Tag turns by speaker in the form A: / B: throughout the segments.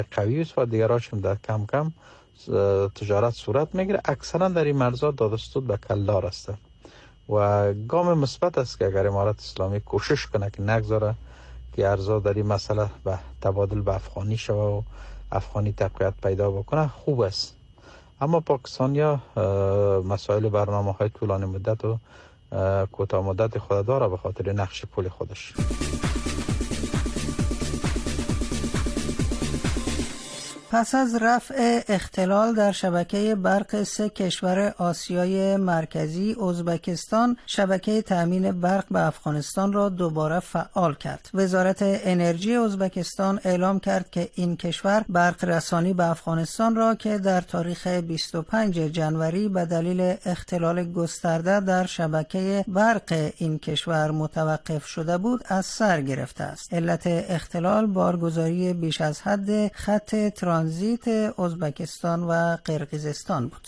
A: قوی است و دیگرهاش هم در کم کم تجارت صورت میگیره. اکثرا در این مرزها دادستود به کلدار است و گام مثبت است که اگر امارت اسلامی کوشش کنه که نگذاره که ارزها در این مسئله به تبادل به افغانی شوه و افغانی تقویت پیدا بکنه خوب است. اما پاکستانیا مسائل برنامه‌های طولانی مدت و کوتاه مدت خود داره به خاطر نقش پول خودش.
B: پس از رفع اختلال در شبکه برق 3 کشور آسیای مرکزی، ازبکستان شبکه تأمین برق به افغانستان را دوباره فعال کرد. وزارت انرژی ازبکستان اعلام کرد که این کشور برق رسانی به افغانستان را که در تاریخ 25 جنوری به دلیل اختلال گسترده در شبکه برق این کشور متوقف شده بود از سر گرفته است. علت اختلال بارگذاری بیش از حد خط ترانزیت ازبکستان و قرقیزستان بود.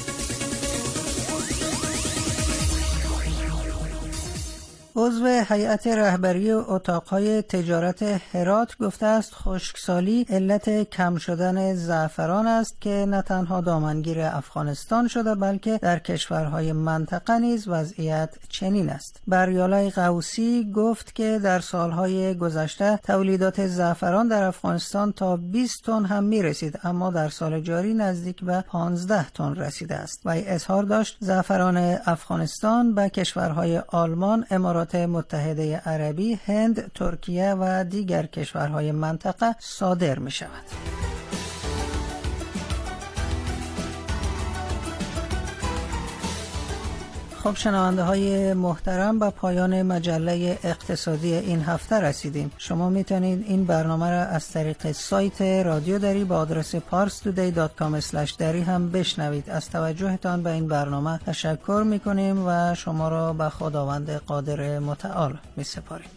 B: عضو هیئت رهبری اتاقهای تجارت هرات گفته است خشکسالی علت کم شدن زعفران است که نه تنها دامنگیر افغانستان شده بلکه در کشورهای منطقه نیز وضعیت چنین است. بریالای قوسی گفت که در سالهای گذشته تولیدات زعفران در افغانستان تا 20 تن هم می رسید، اما در سال جاری نزدیک به 15 تن رسیده است و اظهار داشت زعفران افغانستان به کشورهای آلمان، امارات متحده عربی، هند، ترکیه و دیگر کشورهای منطقه صادر می شود. خب شنونده های محترم، به پایان مجله اقتصادی این هفته رسیدیم. شما میتونید این برنامه را از طریق سایت رادیو دری با آدرس parstoday.com/dari هم بشنوید. از توجهتان به این برنامه تشکر میکنیم و شما را به خداوند قادر متعال میسپاریم.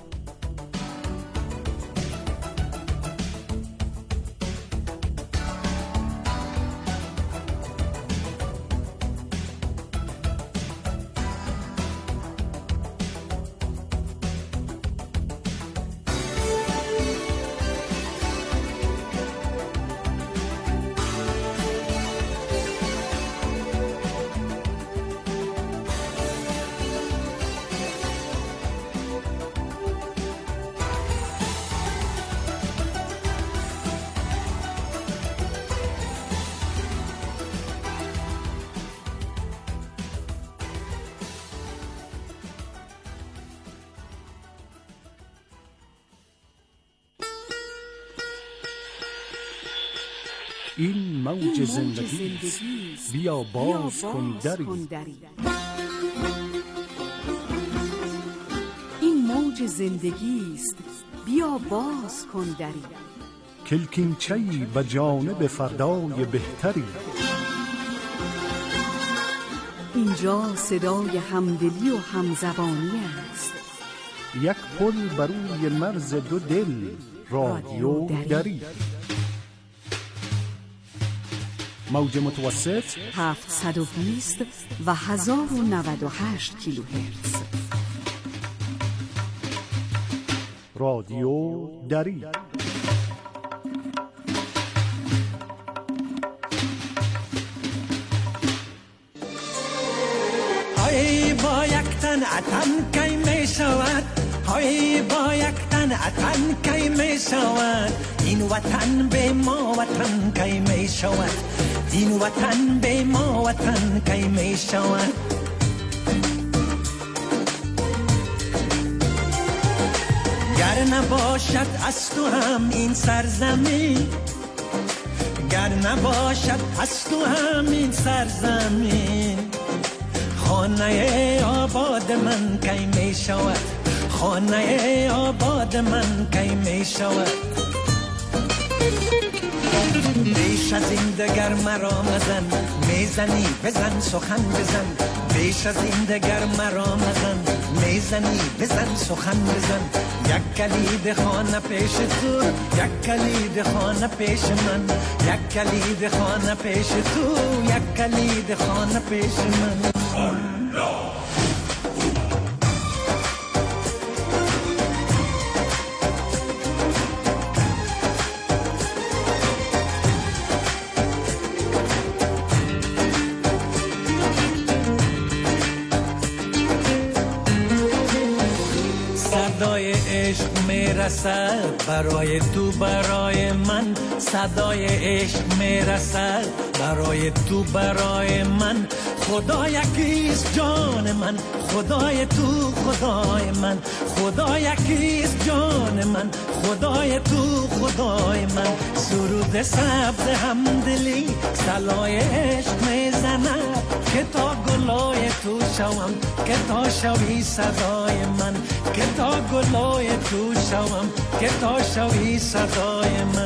C: این موج زندگی بیا باز کن دری.
D: این موج زندگی است بیا باز کن دری.
C: کلکینچه‌ای به جانب فردای بهتری.
D: اینجا صدای همدلی و همزبانی است.
C: یک پل بر روی مرز دو دل، رادیو دری. موج متوسط
D: 720 و 1098 کیلوهرتز.
C: رادیو دری.
E: های با یک تن عطن کی می شود، های با یک تن عطن کی می شود، این وطن به ما وطن کی می شود، این وطن به ما وطن کی می شود. گر نباشد از تو هم این سرزمین، گر نباشد از تو هم این سرزمین، خانه آباد من کی می شود، خانه آباد من کی می شود. بیش از این دگر مرا مزن، میزنی بزن سخن بزن، بیش از این دگر مرا مزن، میزنی بزن سخن بزن. یک کلید خانه پیش تو، یک کلید خانه پیش من، یک کلید خانه پیش تو، یک کلید خانه پیش من. میرسد برای تو برای من، صدای عشق میرسد برای تو برای من. خدا یکیست جان من، خدای تو خدای من، خدا یکیست جان من، خدای تو خدای من. سرود سبز همدلی سلای عشق میزند که تا گلای تو شوم، که تا شوی صدای من، که تا گلای تو شوم، که تا شوی صدای من.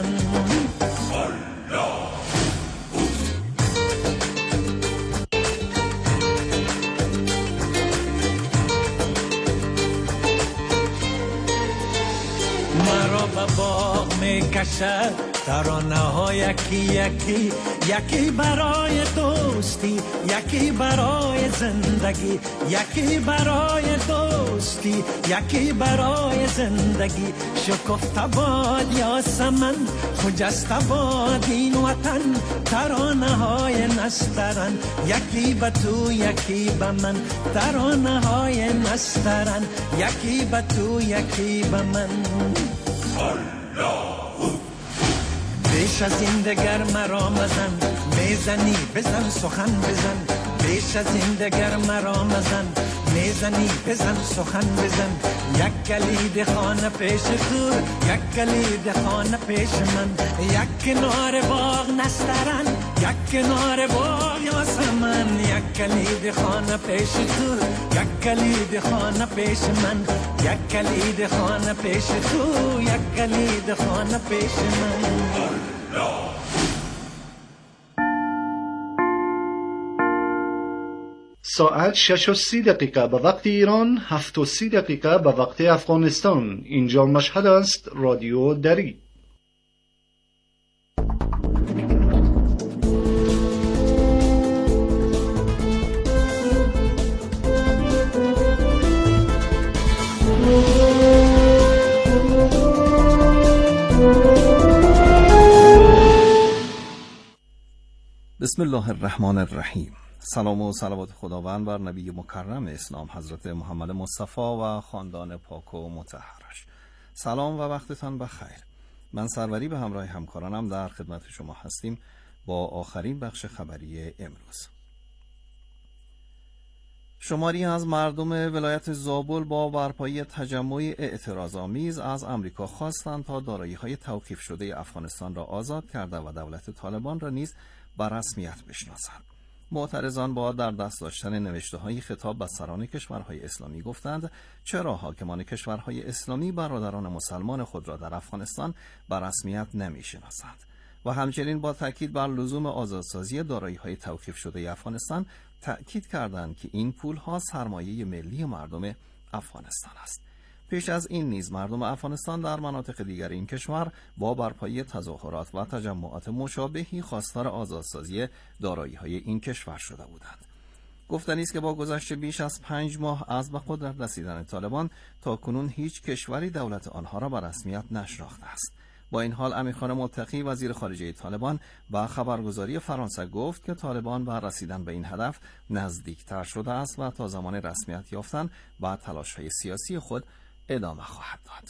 E: مرا به باغ میکشد ترانه ها یکی یکی، یکی برای دوستی، یکی برای زندگی، یکی برای دوستی، یکی برای زندگی. شکفته باد یاسمن، خجسته باد این وطن، ترانه های نسترن، یکی به تو یکی به من، ترانه های نسترن، یکی به تو یکی به من. بیش از این دگر مرا مزن، میزنی بزن سخن بزن، بیش از این دگر مرا مزن، میزنی بزن سخن بزن. یک کلید خانه پیش تو، یک کلید خانه پیش من، یک کنار باغ نسترن، یک کنار باغ یاسمن. یک کلید خانه پیش تو، یک کلید خانه پیش من، یک کلید خانه پیش تو، یک کلید خانه پیش من.
C: ساعت 6:30 به وقت ایران، 7:30 به وقت افغانستان. اینجا مشهد است، رادیو دری.
F: بسم الله الرحمن الرحیم. سلام و صلوات خداوند بر نبی مکرم اسلام حضرت محمد مصطفی و خاندان پاک و مطهرش. سلام و وقتتان بخیر. من سروری به همراه همکارانم در خدمت شما هستیم با آخرین بخش خبری امروز. شماری از مردم ولایت زابل با برپایی تجمع اعتراض‌آمیز از آمریکا خواستند تا دارایی‌های توقیف شده افغانستان را آزاد کرده و دولت طالبان را نیز به رسمیت بشناسند. معترضان با در دست داشتن نوشته‌های خطاب به سران کشورهای اسلامی گفتند چرا حاکمان کشورهای اسلامی برادران مسلمان خود را در افغانستان به رسمیت نمی‌شناسند و همچنین با تاکید بر لزوم آزادسازی دارایی‌های توقیف شده افغانستان تأکید کردند که این پول‌ها سرمایه ملی مردم افغانستان است. پیش از این نیز مردم افغانستان در مناطق دیگر این کشور با برپایی تظاهرات و تجمعات مشابهی خواستار آزادسازی دارایی‌های این کشور شده بودند. گفتنی است که با گذشت بیش از 5 ماه از به قدرت رسیدن طالبان تاکنون هیچ کشوری دولت آنها را به رسمیت نشناخته است. با این حال امیرخان متقی وزیر خارجه طالبان با خبرگزاری فرانسه گفت که طالبان به رسیدن به این هدف نزدیکتر شده است و تا زمان رسمیت یافتن و تلاش‌های سیاسی خود ادامه خواهد داد.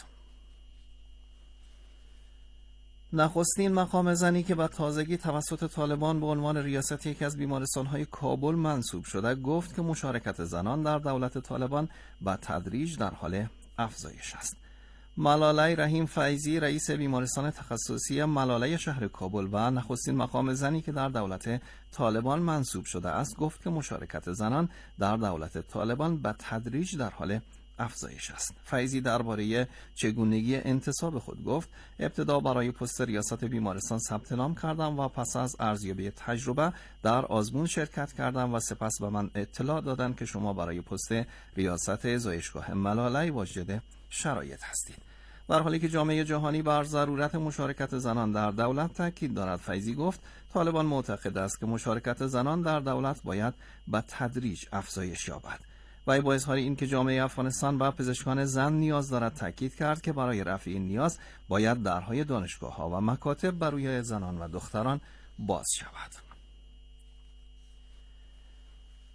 F: نخستین مقام زنی که به تازگی توسط طالبان به عنوان ریاست یکی از بیمارستان‌های کابل منصوب شده گفت که مشارکت زنان در دولت طالبان به تدریج در حال افزایش است. ملاله رحیم فیضی رئیس بیمارستان تخصصی ملاله شهر کابل و نخستین مقام زنی که در دولت طالبان منصوب شده است گفت که مشارکت زنان در دولت طالبان به تدریج در حال افزایش است. فیضی درباره چگونگی انتصاب خود گفت ابتدا برای پست ریاست بیمارستان ثبت نام کردم و پس از ارزیابی تجربه در آزمون شرکت کردم و سپس به من اطلاع دادند که شما برای پست ریاست زایشگاه ملاله واجد شرایط هستید. در حالی که جامعه جهانی بر ضرورت مشارکت زنان در دولت تاکید دارد، فیضی گفت طالبان معتقد است که مشارکت زنان در دولت باید به تدریج افزایش یابد. و با اظهار این که جامعه افغانستان و پزشکان زن نیاز دارد تاکید کرد که برای رفع این نیاز باید درهای دانشگاه‌ها و مکاتب برای زنان و دختران باز شود.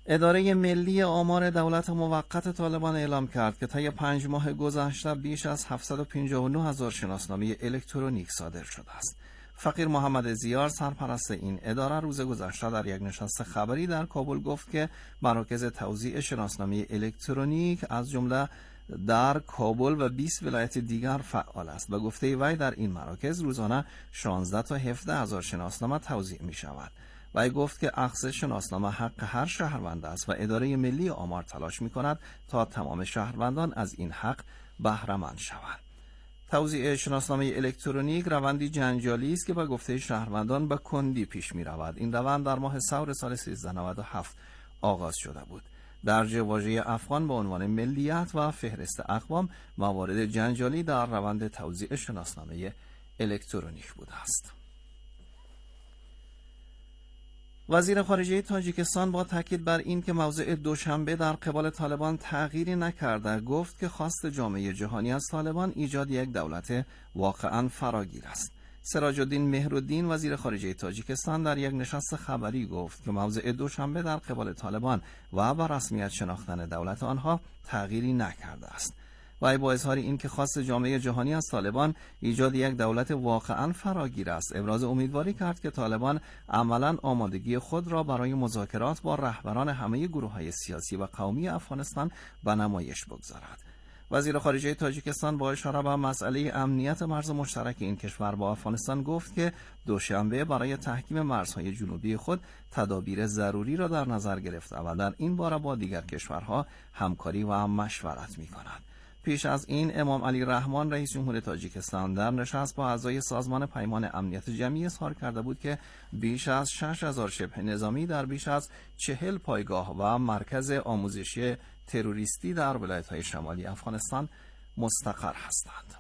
F: اداره ملی آمار دولت موقت طالبان اعلام کرد که طی 5 ماه گذشته بیش از 759,000 شناسنامه الکترونیک صادر شده است. فقیر محمد زیار سرپرست این اداره روز گذشته در یک نشست خبری در کابل گفت که مراکز توزیع شناسنامه الکترونیک از جمله در کابل و 20 ولایت دیگر فعال است و گفته وی در این مراکز روزانه 16 تا 17,000 شناسنامه توزیع می شود. وی گفت که اخذ شناسنامه حق هر شهروند است و اداره ملی آمار تلاش می کند تا تمام شهروندان از این حق بهره مند شوند. توزیع شناسنامه الکترونیک روندی جنجالی است که به گفته شهروندان به کندی پیش می رود. این روند در ماه ثور سال 1397 آغاز شده بود. درج واژه افغان به عنوان ملیت و فهرست اقوام موارد جنجالی در روند توزیع شناسنامه الکترونیک بوده است. وزیر خارجه تاجیکستان با تاکید بر این که موضع دوشنبه در قبال طالبان تغییری نکرده گفت که خواست جامعه جهانی از طالبان ایجاد یک دولت واقعا فراگیر است. سراج الدین مهرالدین وزیر خارجه تاجیکستان در یک نشست خبری گفت که موضع دوشنبه در قبال طالبان و با رسمیت شناختن دولت آنها تغییری نکرده است. وی با اظهار این که خواست جامعه جهانی از طالبان ایجاد یک دولت واقعا فراگیر است ابراز امیدواری کرد که طالبان عملاً آمادگی خود را برای مذاکرات با رهبران همه گروه‌های سیاسی و قومی افغانستان به نمایش بگذارد. وزیر خارجه تاجیکستان با اشاره به مسئله امنیت مرز مشترک این کشور با افغانستان گفت که دوشنبه برای تحکیم مرزهای جنوبی خود تدابیر ضروری را در نظر گرفته و در این باره با دیگر کشورها همکاری و مشورت می‌کند. پیش از این امام علی رحمان رئیس جمهور تاجیکستان در نشست با اعضای سازمان پیمان امنیت جمعی اظهار کرده بود که بیش از 6,000 شبه نظامی در بیش از 40 پایگاه و مرکز آموزشی تروریستی در ولایت‌های شمالی افغانستان مستقر هستند.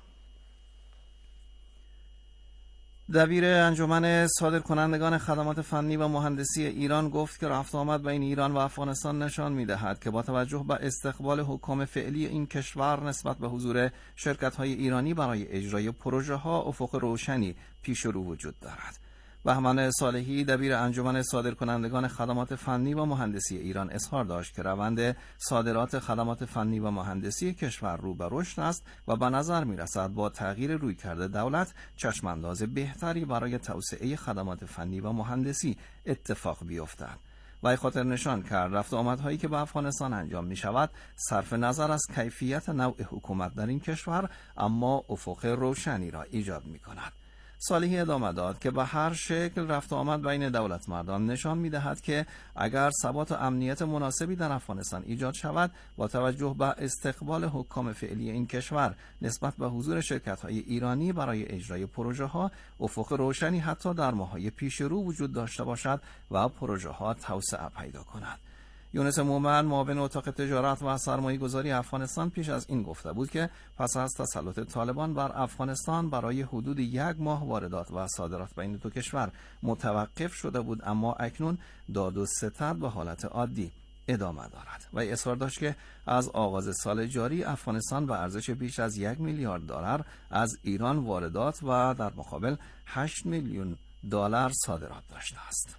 F: دبیر انجمن صادرکنندگان خدمات فنی و مهندسی ایران گفت که رفت آمد بین ایران و افغانستان نشان می‌دهد که با توجه به استقبال حکام فعلی این کشور نسبت به حضور شرکت‌های ایرانی برای اجرای پروژه‌ها افق روشنی پیش رو وجود دارد. بهمن صالحی دبیر انجمن صادرکنندگان خدمات فنی و مهندسی ایران اظهار داشت که روند صادرات خدمات فنی و مهندسی کشور رو به رشد است و به نظر می‌رسد با تغییر رویکرد دولت چشمانداز بهتری برای توسعه خدمات فنی و مهندسی اتفاق بیفتد. وی خاطر نشان کرد رفت و آمدهایی که به افغانستان انجام می شود صرف نظر از کیفیت نوع حکومت در این کشور اما افق روشنی را ایجاد می کند. صالحی ادامه داد که به هر شکل رفت و آمد بین دولت مردان نشان می دهد که اگر ثبات و امنیت مناسبی در افغانستان ایجاد شود با توجه به استقبال حکام فعلی این کشور نسبت به حضور شرکت‌های ایرانی برای اجرای پروژه‌ها افق روشنی حتی در ماه‌های پیش رو وجود داشته باشد و پروژه‌ها توسعه پیدا کند. یونس مومن معاون اتاق تجارت و سرمایه‌گذاری افغانستان پیش از این گفته بود که پس از تسلط طالبان بر افغانستان برای حدود 1 ماه واردات و صادرات بین دو کشور متوقف شده بود اما اکنون داد و ستد به حالت عادی ادامه دارد و اصرار داشت که از آغاز سال جاری افغانستان به ارزش بیش از 1 میلیارد دلار از ایران واردات و در مقابل 8 میلیون دلار صادرات داشته است.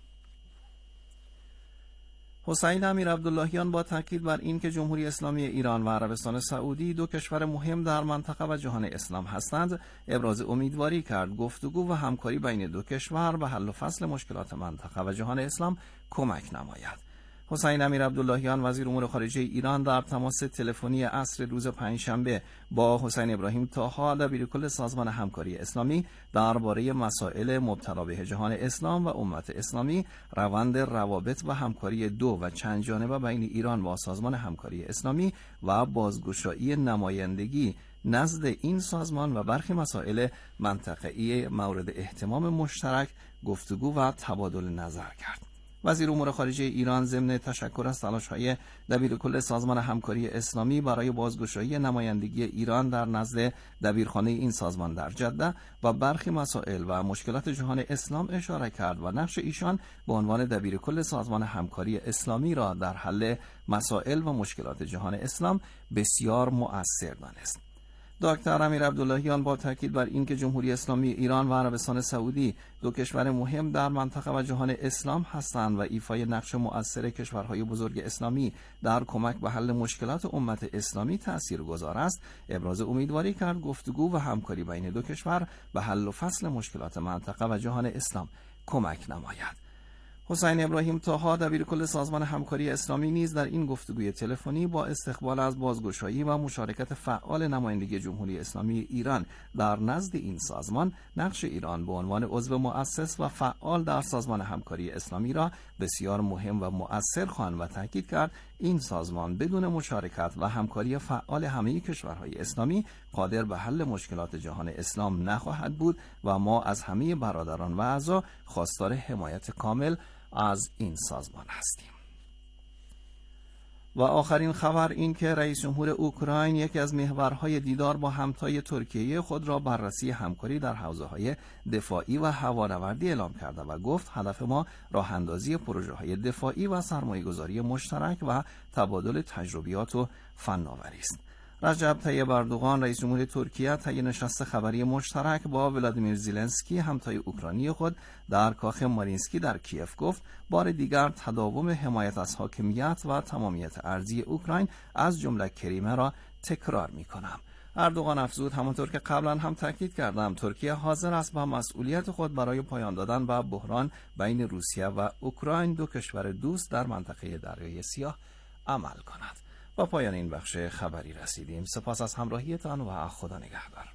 F: حسین امیر عبداللهیان با تاکید بر این که جمهوری اسلامی ایران و عربستان سعودی دو کشور مهم در منطقه و جهان اسلام هستند ابراز امیدواری کرد گفتگو و همکاری بین دو کشور به حل و فصل مشکلات منطقه و جهان اسلام کمک نماید. حسین امیر عبداللهیان وزیر امور خارجه ایران در تماس تلفنی عصر روز پنجشنبه با حسین ابراهیم طاها دبیرکل سازمان همکاری اسلامی درباره مسائل مبتلا به جهان اسلام و امت اسلامی، روند روابط و همکاری دو و چند جانبه بین ایران و سازمان همکاری اسلامی و بازگشایی نمایندگی نزد این سازمان و برخی مسائل منطقه‌ای مورد اهتمام مشترک گفتگو و تبادل نظر کرد. وزیر امور خارجه ایران ضمن تشکر از تلاش‌های دبیرکل سازمان همکاری اسلامی برای بازگشایی نمایندگی ایران در نزد دبیرخانه این سازمان در جده و برخی مسائل و مشکلات جهان اسلام اشاره کرد و نقش ایشان به عنوان دبیرکل سازمان همکاری اسلامی را در حل مسائل و مشکلات جهان اسلام بسیار مؤثر دانست. دکتر امیر عبداللهیان با تاکید بر اینکه جمهوری اسلامی ایران و عربستان سعودی دو کشور مهم در منطقه و جهان اسلام هستند و ایفای نقش مؤثر کشورهای بزرگ اسلامی در کمک به حل مشکلات امت اسلامی تاثیرگذار است، ابراز امیدواری کرد گفتگو و همکاری بین دو کشور به حل و فصل مشکلات منطقه و جهان اسلام کمک نماید. حسین ابراهیم طاها دبیرکل سازمان همکاری اسلامی نیز در این گفتگوی تلفنی با استقبال از بازگشایی و مشارکت فعال نمایندگی جمهوری اسلامی ایران در نزد این سازمان، نقش ایران به عنوان عضو مؤسس و فعال در سازمان همکاری اسلامی را بسیار مهم و مؤثر خواند و تاکید کرد این سازمان بدون مشارکت و همکاری فعال همه کشورهای اسلامی قادر به حل مشکلات جهان اسلام نخواهد بود و ما از همه برادران و اعضا خواستار حمایت کامل از این سازمان هستیم. و آخرین خبر این که رئیس جمهور اوکراین یکی از محورهای دیدار با همتای ترکیه خود را بررسی همکاری در حوزه‌های دفاعی و هوانوردی اعلام کرده و گفت هدف ما راه اندازی پروژه‌های دفاعی و سرمایه‌گذاری مشترک و تبادل تجربیات و فناوری است. رجب طیب اردوغان رئیس جمهور ترکیه طی نشست خبری مشترک با ولادیمیر زلنسکی همتای اوکراینی خود در کاخ مارینسکی در کیف گفت بار دیگر تداوم حمایت از حاکمیت و تمامیت ارضی اوکراین از جمله کریمه را تکرار می‌کنم. اردوغان افزود همانطور که قبلا هم تاکید کردم ترکیه حاضر است با مسئولیت خود برای پایان دادن به بحران بین روسیه و اوکراین دو کشور دوست در منطقه دریای سیاه عمل کند. با پایان این بخش خبری رسیدیم. سپاس از همراهیتان و خدا نگهدار.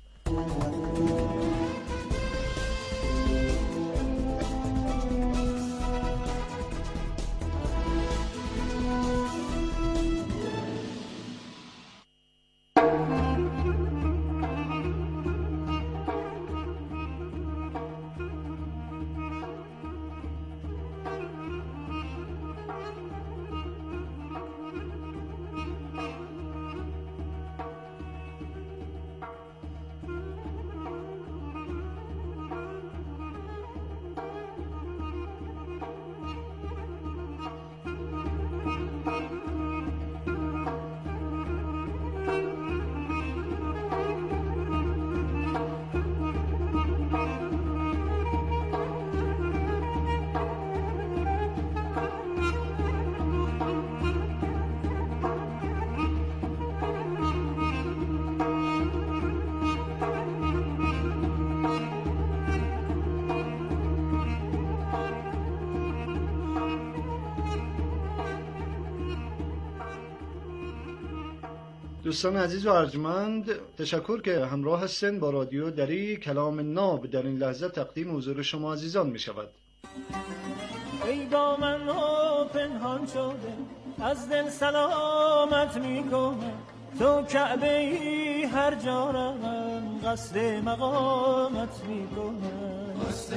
C: دوستان عزیز و ارجمند، تشکر که همراه هستین با رادیو دری. کلام ناب در این لحظه تقدیم حضور شما عزیزان می شود.
G: ای با من پنهان شده از دل سلامت می کنه تو کعبه ای هر جا روم قصد مقامت می کنه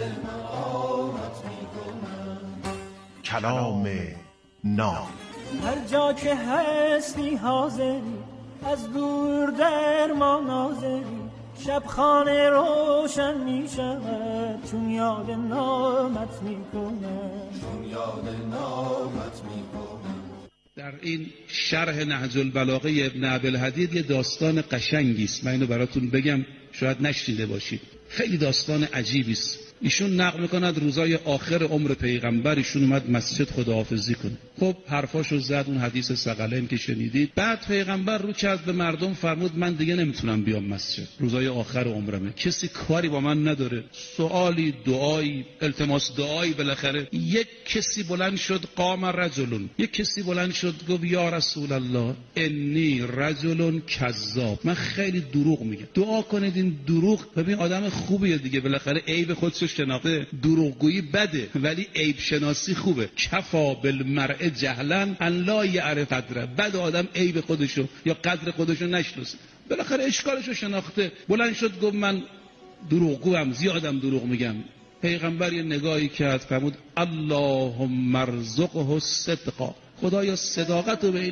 H: کلام ناب.
G: هر جا که هستی حاضری از دور در ما ناظری شب خانه روشن می شود چون یاد نامت می کنه
I: در این شرح نهج البلاغه ابن ابی‌الحدید یه داستان قشنگی است. من اینو براتون بگم، شاید نشنیده باشید. خیلی داستان عجیبی است. ایشون نقل میکند روزای آخر عمر پیغمبر ایشون اومد مسجد خداحافظی کنه. خب حرفاشو زد، اون حدیث ثقلین که شنیدید. بعد پیغمبر رو کرد به مردم فرمود من دیگه نمیتونم بیام مسجد، روزای آخر عمرمه، کسی کاری با من نداره، سوالی، دعایی، التماس دعایی. بالاخره یک کسی بلند شد، قام رجلون، یک کسی بلند شد گفت یا رسول الله انی رجل کذاب، من خیلی دروغ میگم، دعا کنید این دروغ. ببین آدم خوبیه دیگه، بالاخره عیب خودشو شناخته. دروغگویی بده ولی عیب شناسی خوبه. کفا بالمرء جهلا ان لا یعرف قدره. بد آدم عیب خودشو یا قدر خودشو نشناسه. بالاخره اشکالشو شناخته، بلند شد گفت من دروغگوام، زیادم دروغ میگم. پیغمبر یه نگاهی کرد، فرمود اللهم ارزقه الصدق، خدایا صداقت رو به این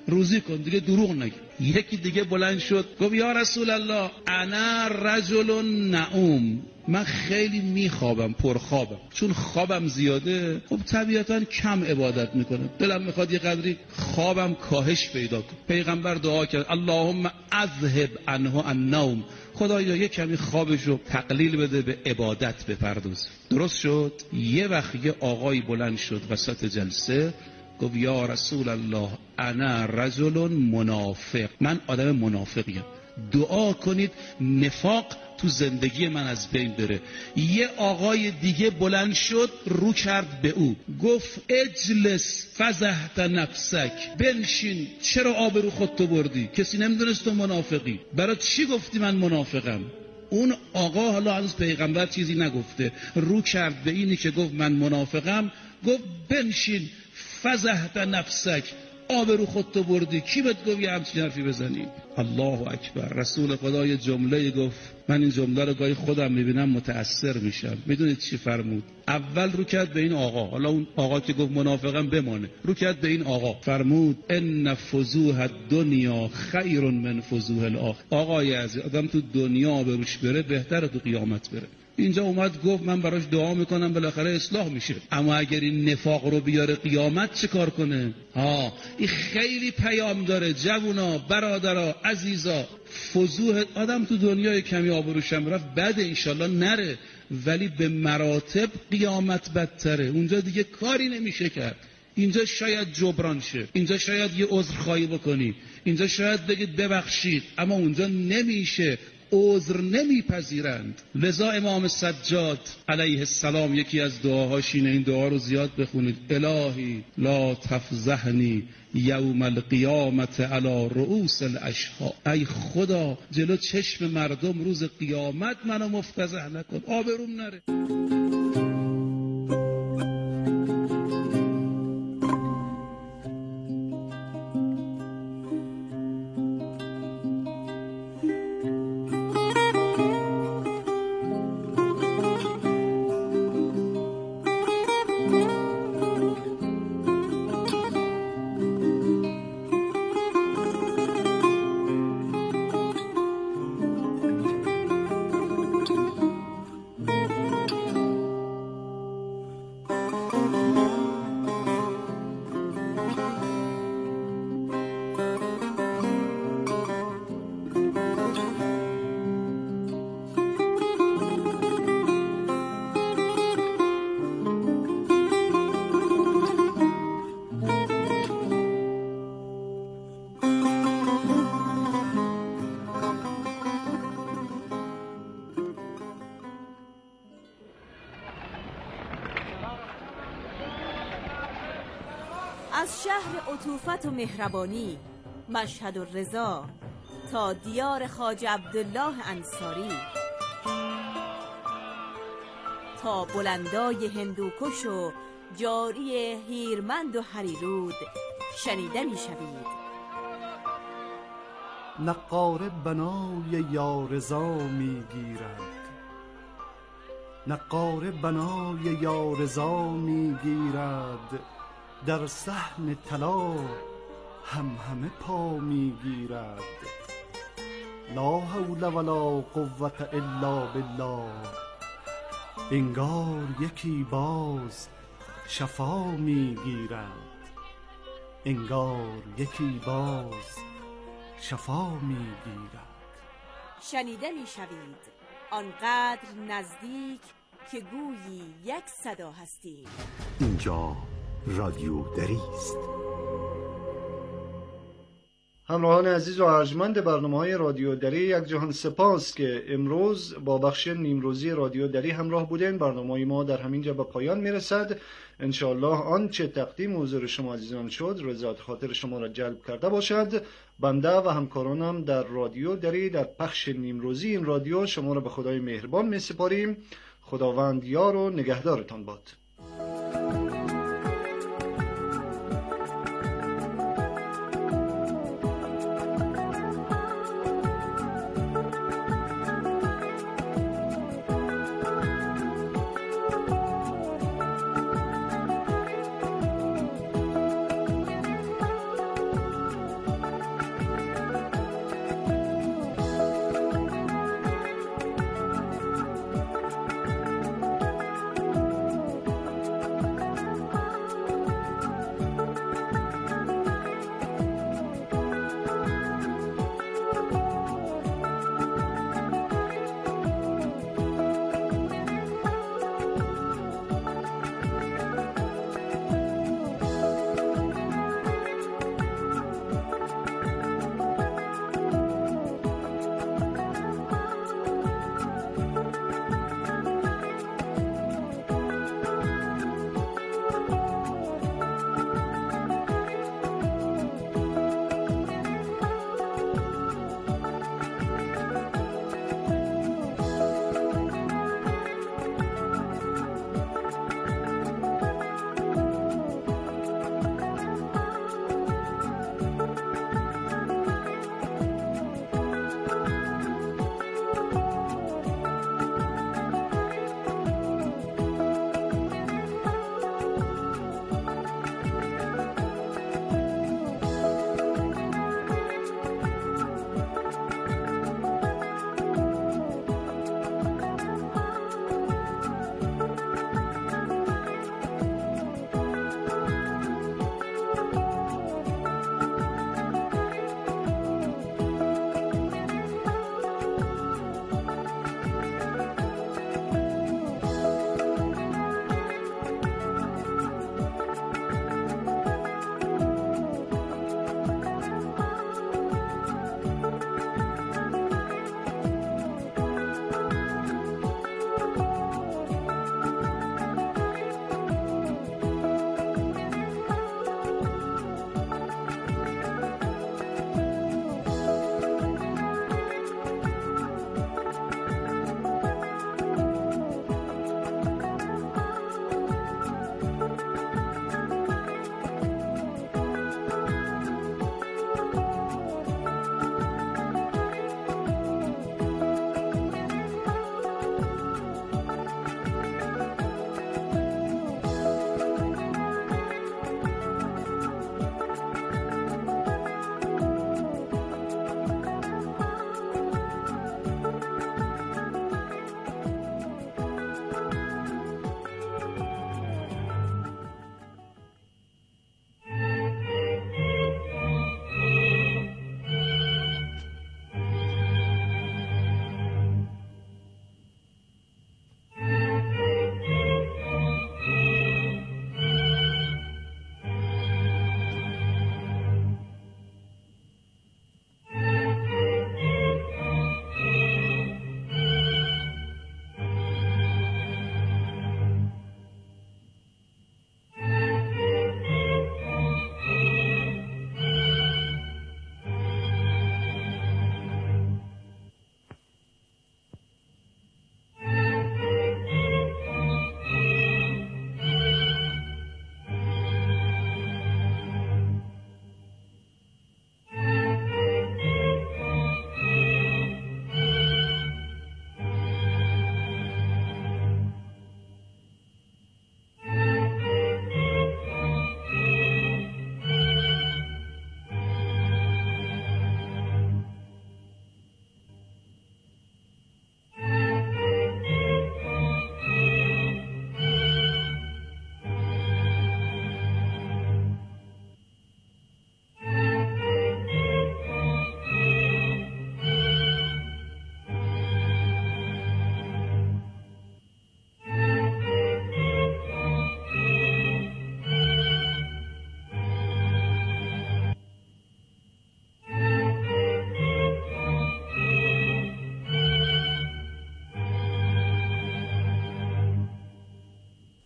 I: روزی کن دیگه دروغ نگی. یکی دیگه بلند شد گفت یا رسول الله انا رجل نعوم، من خیلی میخوابم، پرخوابم، چون خوابم زیاده خب طبیعتا کم عبادت میکنم، دلم میخواد یه قدری خوابم کاهش پیدا کنه. پیغمبر دعا کرد اللهم اذهب عنه النوم، خدایا یه کمی خوابشو تقلیل بده، به عبادت بپرداز. درست شد. یه وقت یه آقای بلند شد وسط جلسه گفت یا رسول الله انا رجل منافق، من آدم منافقیم، دعا کنید نفاق تو زندگی من از بین بره. یه آقای دیگه بلند شد رو کرد به او گفت اجلس فزهت نفسک، بنشین، چرا آبرو خودتو بردی؟ کسی نمیدونست تو منافقی، برای چی گفتی من منافقم؟ اون آقا حالا هنوز پیغمبر چیزی نگفته، رو کرد به اینی که گفت من منافقم، گفت بنشین فزهت نفسک، آبرو خودتو بردی، کی بهت گفت یه همچین حرفی بزنی؟ الله اکبر. رسول خدا یه جمله گفت، من این جمله رو گاهی خودم میبینم متأثر میشم. میدونید چی فرمود؟ اول رو کرد به این آقا، حالا اون آقا که گفت منافقم بمانه، رو کرد به این آقا فرمود ان فضوح الدنیا خیر من فضوح الاخره. آقای عزیز، آدم تو دنیا بروش بره بهتره تو قیامت بره. اینجا اومد گفت من براش دعا میکنم بالاخره اصلاح میشه، اما اگر این نفاق رو بیاره قیامت چه کار کنه؟ این خیلی پیام داره. جوونا، برادرها، عزیزا، فضوح آدم تو دنیای کمی آبروشم رفت بده، انشالله نره، ولی به مراتب قیامت بدتره. اونجا دیگه کاری نمیشه کرد. اینجا شاید جبران شه، اینجا شاید یه عذرخواهی بکنی، اینجا شاید بگید ببخشید، اما اونجا نمیشه، عذر نمیپذیرند. لذا امام سجاد علیه السلام یکی از دعاهاش اینه، این دعا رو زیاد بخونید: الهی لا تفضحنی یوم القیامت علی رؤوس الاشهاد. ای خدا جلو چشم مردم روز قیامت منو مفتضح نکن، آبروم نره.
J: از شهر عطوفت و مهربانی مشهد الرضا تا دیار خواجه عبدالله انصاری، تا بلندای هندوکش و جاری هیرمند و هریرود شنیده می شوید.
C: نقاره بنای یارضا می گیرد، نقاره بنای یارضا می گیرد، در صحن طلا همه پا می گیرد. لا حول ولا قوة الا بالله. انگار یکی باز شفا می گیرد، انگار یکی باز شفا می گیرد.
J: شنیده می شوید آنقدر نزدیک که گویی یک صدا هستید.
H: اینجا رادیو دری است.
C: همراهان عزیز و ارجمند برنامه‌های رادیو دری، یک جهان سپاس که امروز با بخش نیمروزی رادیو دری همراه بودین. برنامه ما در همین جا به پایان میرسد. انشاءالله آنچه تقدیم حضور شما عزیزان شد رضایت خاطر شما را جلب کرده باشد. بنده و همکارانم در رادیو دری در پخش نیمروزی این رادیو شما را به خدای مهربان می سپاریم. خداوند یار و نگهدارتان باد.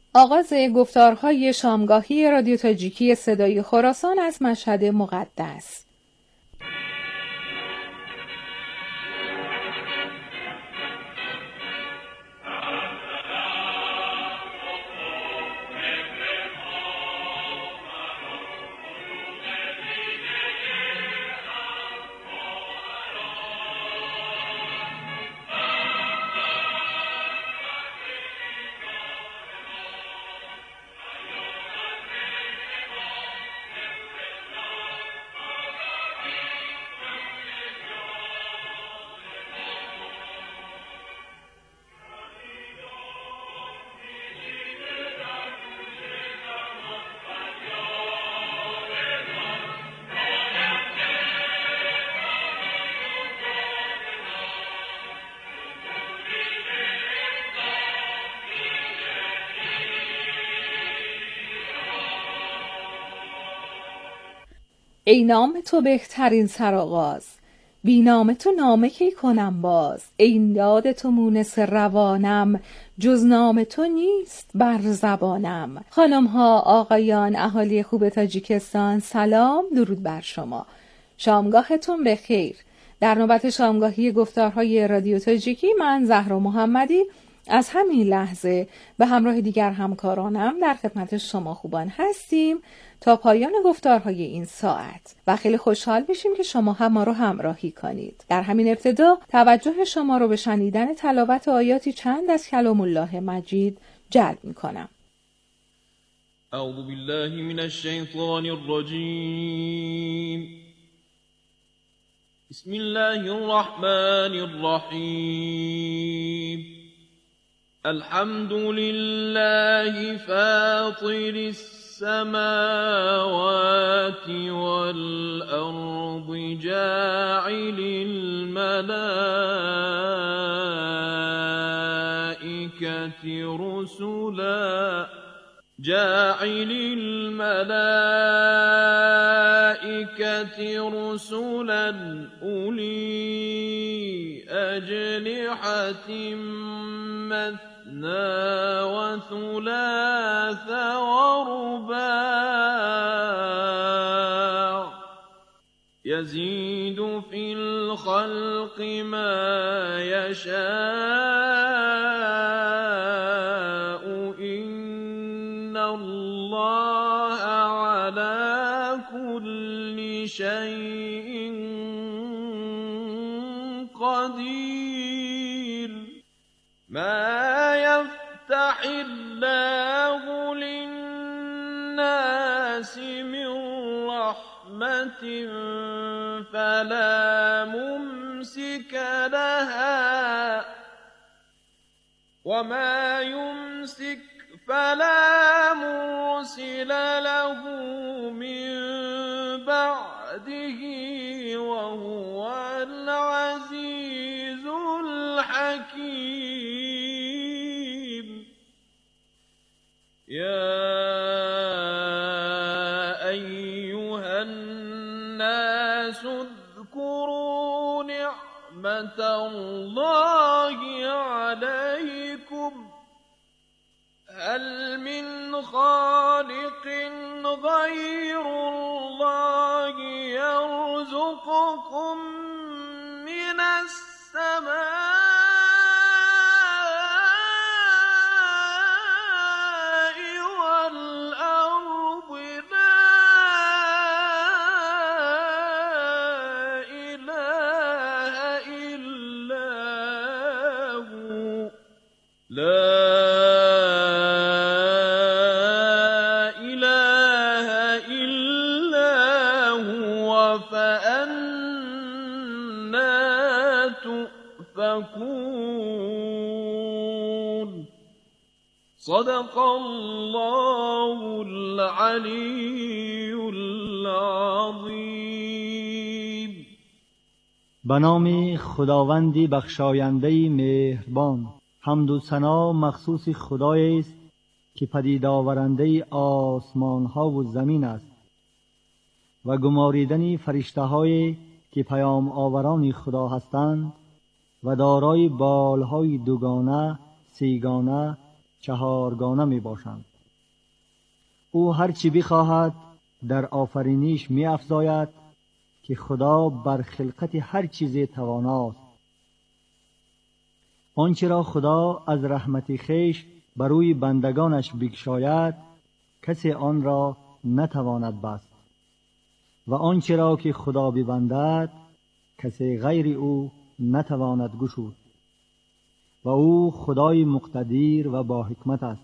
K: آغاز گفتارهای شامگاهی رادیو تاجیکی صدای خراسان از مشهد مقدس. ای نام تو بهترین سرآغاز، بی نام تو نامه کی کنم باز. ای یاد تو مونس روانم، جز نام تو نیست بر زبانم. خانم ها، آقایان، اهالی خوب تاجیکستان، سلام، درود بر شما. شامگاهتون بخیر. در نوبت شامگاهی گفتارهای رادیو تاجیکی من زهرا محمدی از همین لحظه به همراه دیگر همکارانم در خدمت شما خوبان هستیم تا پایان گفتارهای این ساعت و خیلی خوشحال میشیم که شما هم ما رو همراهی کنید. در همین ابتدا توجه شما رو به شنیدن تلاوت آیاتی چند از کلام الله مجید جلب میکنم.
L: اعوذ بالله من الشیطان الرجیم. بسم الله الرحمن الرحیم. الحمد لله فاطر السماوات والأرض جاعل الملائكة رسلا أولي أجنحة مثنى وثلاث ورباع يزيد في الخلق ما يشاء إن الله على كل شيء قدير. ما يفتح الله للناس من رحمة فلا ممسك لها وما يمسك فلا مرسل له من بعده وهو العزيز الحكيم. يا أيها الناس اذكروا نعمة الله عليكم هل من خالق غير الله يرزقكم من السماء والأرض؟ لا إله إلا هو فأنى تؤفكون. صدق الله العلی العظیم.
M: به نام خداوندی بخشاینده مهربان. حمد و ثنا مخصوص خدایی است که پدید آورنده آسمان ها و زمین است و گماریدن فرشته هایی که پیام آوران خدا هستند و دارای بالهای دوگانه، سیگانه چهارگانه می باشند. او هر چی بخواهد در آفرینیش می افزاید که خدا بر خلقت هر چیز تواناست. آنچه را خدا از رحمت خویش بر روی بندگانش بگشاید کسی آن را نتواند بست و آنچه را که خدا ببندد کسی غیر او نتواند گشود و او خدای مقتدر و با حکمت است.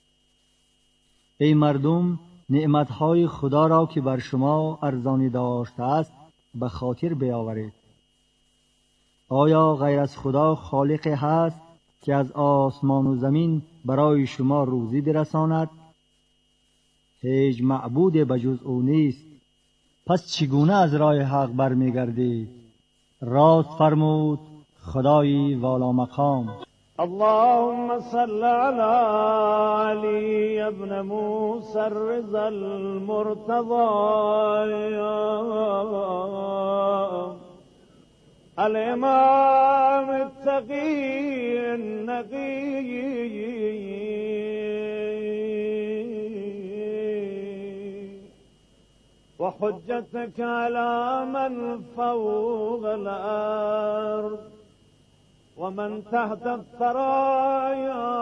M: ای مردم، نعمتهای خدا را که بر شما ارزانی داشته است به خاطر بیاورید. آیا غیر از خدا خالقی هست که از آسمان و زمین برای شما روزی برساند؟ هیچ معبود بجز او نیست. پس چگونه از راه حق برمیگردید؟ راست فرمود خدای والا مقام.
L: اللهم صل على علي ابن موسى الرضا المرتضى الامام التقي النقي وحجتك على من فوق الارض ومن تحت الثرايا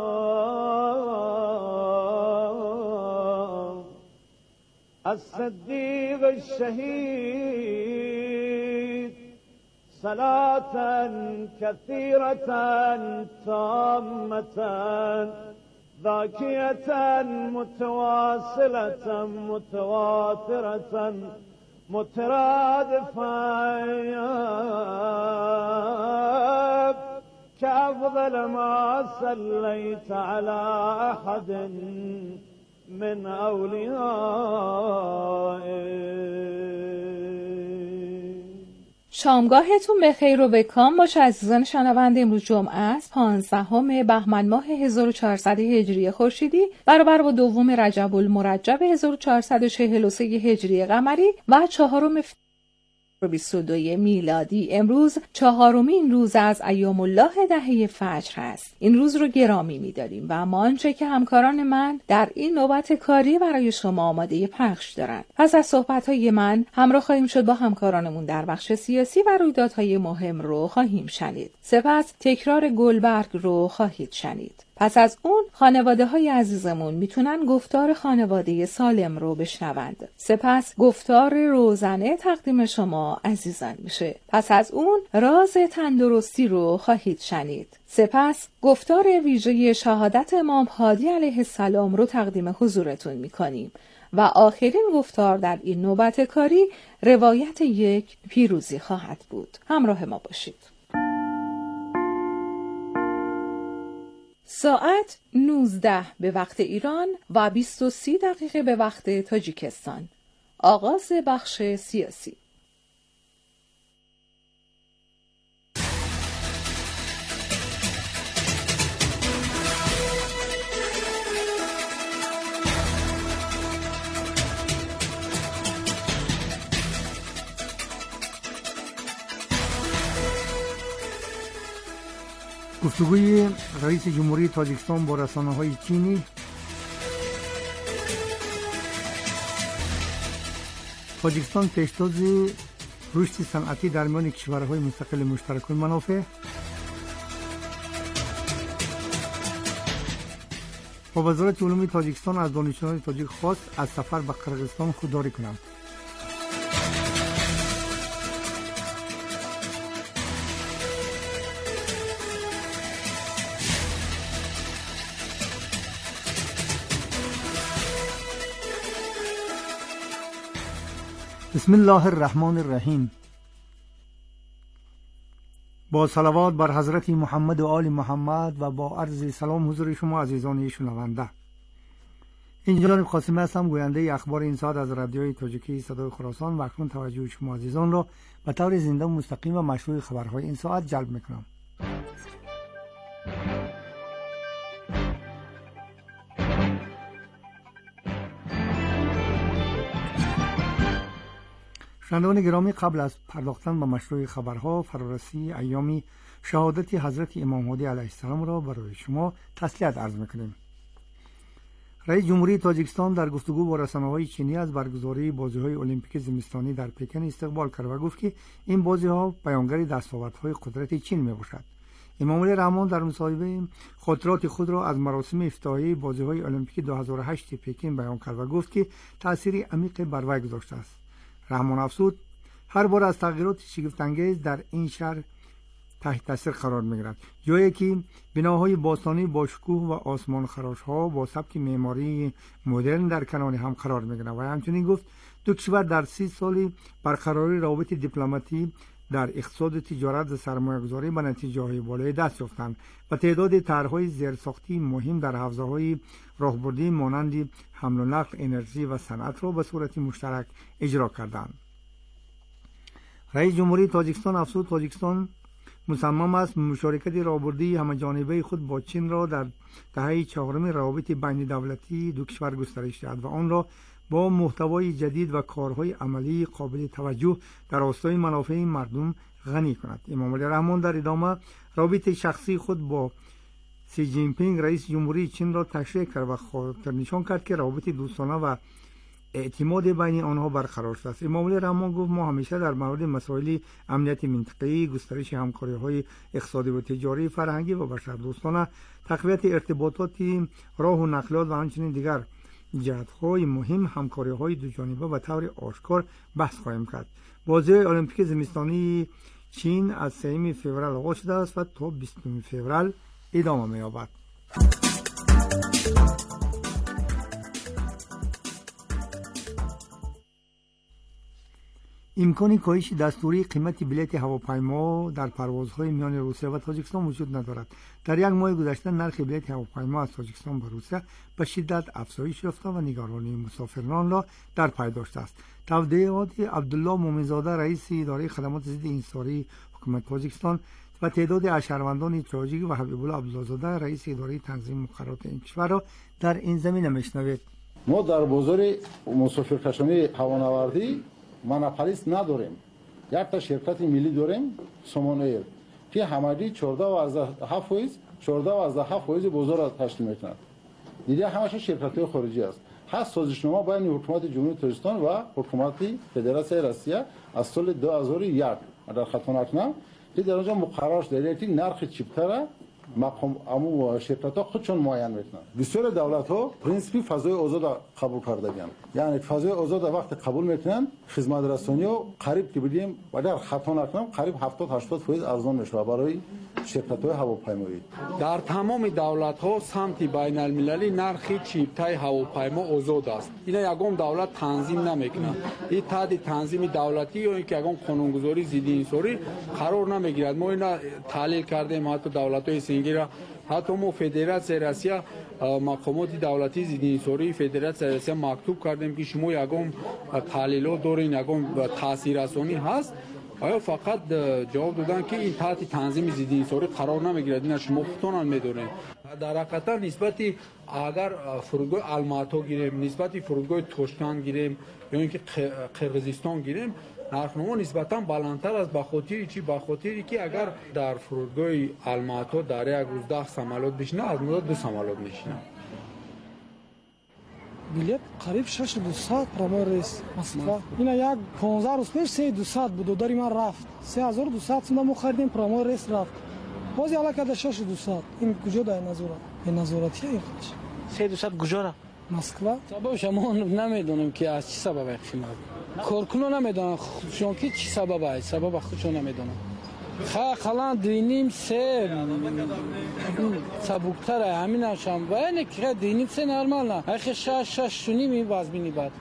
L: الصديق الشهيد صلاة كثيرة تامة ذاكية متواصلة متواترة مترادفة كأفضل ما صليت على أحد من أوليائك.
K: شامگاهتون به خیر و به کام باشه عزیزان شنونده. امروز جمعه است 15 بهمن ماه 1400 هجری خورشیدی برابر با 2 رجب المرجب 1443 هجری قمری و 4 22 میلادی. امروز 4مین روز از ایام الله دهه فجر است. این روز رو گرامی می‌داریم و اما آنچه که همکاران من در این نوبت کاری برای شما آماده پخش دارند. پس از صحبت‌های من همراه خواهیم شد با همکارانمون در بخش سیاسی و رویدادهای مهم رو خواهیم شنید. سپس تکرار گلبرگ رو خواهید شنید. پس از اون خانواده‌های عزیزمون میتونن گفتار خانواده سالم رو بشنوند. سپس گفتار روزانه تقدیم شما عزیزان میشه. پس از اون راز تندرستی رو خواهید شنید. سپس گفتار ویژه شهادت امام هادی علیه السلام رو تقدیم حضورتون میکنیم و آخرین گفتار در این نوبت کاری روایت یک پیروزی خواهد بود. همراه ما باشید. ساعت 19 به وقت ایران و 23 دقیقه به وقت تاجیکستان. آغاز بخش سیاسی.
N: گفتگوی رئیس جمهوری تاجیکستان با رسانه‌های چینی. تاجیکستان پیشتاز رشد صنعتی در میان کشورهای مستقل مشترک المنافع. با وزارت علوم تاجیکستان از دانشجویان تاجیک خواست از سفر به قرقیزستان خودداری کنند. بسم الله الرحمن الرحیم. با صلوات بر حضرت محمد و آل محمد و با عرض سلام حضور شما عزیزان شنونده. این جانب قاسم هستم، گوینده اخبار این ساعت از رادیوی تاجیکی صدای خراسان و اکنون توجه شما عزیزان را به طور زنده و مستقیم و مشروع خبرهای این ساعت جلب میکنم. شنوندگان گرامی، قبل از پرداختن به مشروع خبرها، فرارسی ایام شهادت حضرت امام مهدی علیه السلام را برای شما تسلیت عرض می‌کنیم. رئیس جمهوری تاجیکستان در گفتگو با رسانه‌های چینی از برگزاری بازی‌های المپیک زمستانی در پکن استقبال کرد و گفت که این بازی‌ها بیانگر دستاوردهای قدرت چین می‌باشد. امام علی رحمان در مصاحبه خاطرات خود را از مراسم افتتاحیه بازی‌های المپیک 2008 پکن بیان کرد و گفت که تأثیر عمیق بر وی گذاشته است. رحمان افزود هر بار از تغییرات شگفت‌انگیز در این شهر تحت تاثیر قرار می‌گیرد، جایی که بناهای باستانی با شکوه و آسمان خراش‌ها با سبک معماری مدرن در کنار هم قرار می‌گیرند. و همچنین گفت دو کشور در 30 سال برقراری روابط دیپلماتی در اقتصاد تجارت و سرمایه‌گذاری به نتیجه‌های بالای دست یافتند و تعداد طرح‌های زیرساختی مهم در حوزه‌های راهبردی مانند حمل و نقل، انرژی و صنعت را به صورت مشترک اجرا کردند. رئیس جمهوری تاجیکستان افزود تاجیکستان مصمم است مشارکت راهبردی همه‌جانبه خود با چین را در دهه چهارم روابط بین دولتی دو کشور گسترش دهد و آن را با محتوای جدید و کارهای عملی قابل توجه در راستای منافع مردم غنی کند. امام علی رحمان در ادامه روابط شخصی خود با سی جین پینگ رئیس جمهوری چین را تشریح کرد و خاطر نشان کرد که روابط دوستانه و اعتماد بین آنها برقرار است. امام علی رحمان گفت ما همیشه در مورد مسائل امنیت منطقه‌ای، گسترش همکاری‌های اقتصادی و تجاری، فرهنگی و بشردوستانه، تقویت ارتباطات راه و نقلیات و همچنین دیگر جهت‌های مهم همکاری‌های دوجانبه و طور آشکار بحث خواهیم کرد. بازی‌های المپیک زمستانی چین از 3 فوریه آغاز شده است و تا 20 فوریه ادامه می‌یابد. امکان کاهش دستوری قیمت بلیط هواپیما در پروازهای میان روسیه و تاجیکستان وجود ندارد. در یک ماه گذشته نرخ بلیط هواپیما از تاجیکستان به روسیه به شدت افزایش یافته و نگرانی مسافران را در پی داشته است. توضیحات عبدالله مومنزاده رئیس اداره خدمات ضد انحصاری حکومت تاجیکستان و تعداد شهروندان تاجیک و حبیب الله عبدالله زاده رئیس اداره تنظیم مقررات این کشور را در این زمینه میشنوید.
O: ما در بازار مسافرکشانی هوانوردی مناپولیست نداریم. یک تا شرکت ملی داریم، سومون ایر، که همگی 14.7% بازار را تشکیل می‌کند. دیگه همش شرکت‌های خارجی است. هست سازشنامه بین حکومت جمهوری تاجیکستان و حکومت فدراسیون روسیه از سال 2001 در خطا نکنم که در اونجا مقرر شده که نرخ چیپتر مقام امو شرکت‌ها خودشون معین میکنن. بسیار دولت‌ها پرینسیپی فضای آزاد قبول کرده بودن. یعنی فضای آزاد وقتی قبول میکنن خدمت رسانی و قریب که بدیم و در خطا نکنم قریب 70-80% ارزان میشه برای شرکت‌های هواپیمایی.
P: در تمام دولت‌ها سمت بین المللی نرخ چیپتای هواپیما آزاد است. اینا یگام دولت تنظیم نمیکنه. این تحت تنظیم دولتی یا اینکه یگام قانونگذاری ضد انحصاری قرار نمیگیرد. ما اینا تحلیل کردیم، حتی دولت‌های سنگیرا، حتی ما فدراسیون روسیه مقامات دولتی ضد انحصاری فدراسیون روسیه مکتوب کردیم که شما یگام تحلیلات دارین، یگام تاثیررسانی هست. آیا فقط جواب دادن که این تحت تنظیم ضد انحصاری قرار نمیگیرد، اینا شما خودتون میدونید. در حقیقت نسبتی اگر فرودگاه الماتو گیریم، نسبتی فرودگاه توشکان گیریم یا اینکه قرقیزستان گیریم، نرخ‌نما نسبتاً بلندتر است. به خاطری که اگر در فرودگاه الماتو در یک روز 10 سمالات بشینه، از مدت 2 سمالات میشینه.
Q: بلیت قریب 6200 پرامور ریس مسکو. اینا یک 15 روز پیش 3200 بود، داری من رفت 3200 سوم ما خریدیم پرامور ریس رفت. بازی حالا کرده 6200. این کجا در نظارت؟ این نظارتی این خودش
R: 3200 کجا را؟
Q: مسکو.
R: سببش ما نمیدونیم که از چه سبب قیمت. کارکنو نمیدونن چون که چی سببه، سبب خودشون نمیدونن. خلا 2.5-3 سبکتره همین هاشم و اینه که 2.5-3 نرمال نه اخی 6 این وزبینی بعد.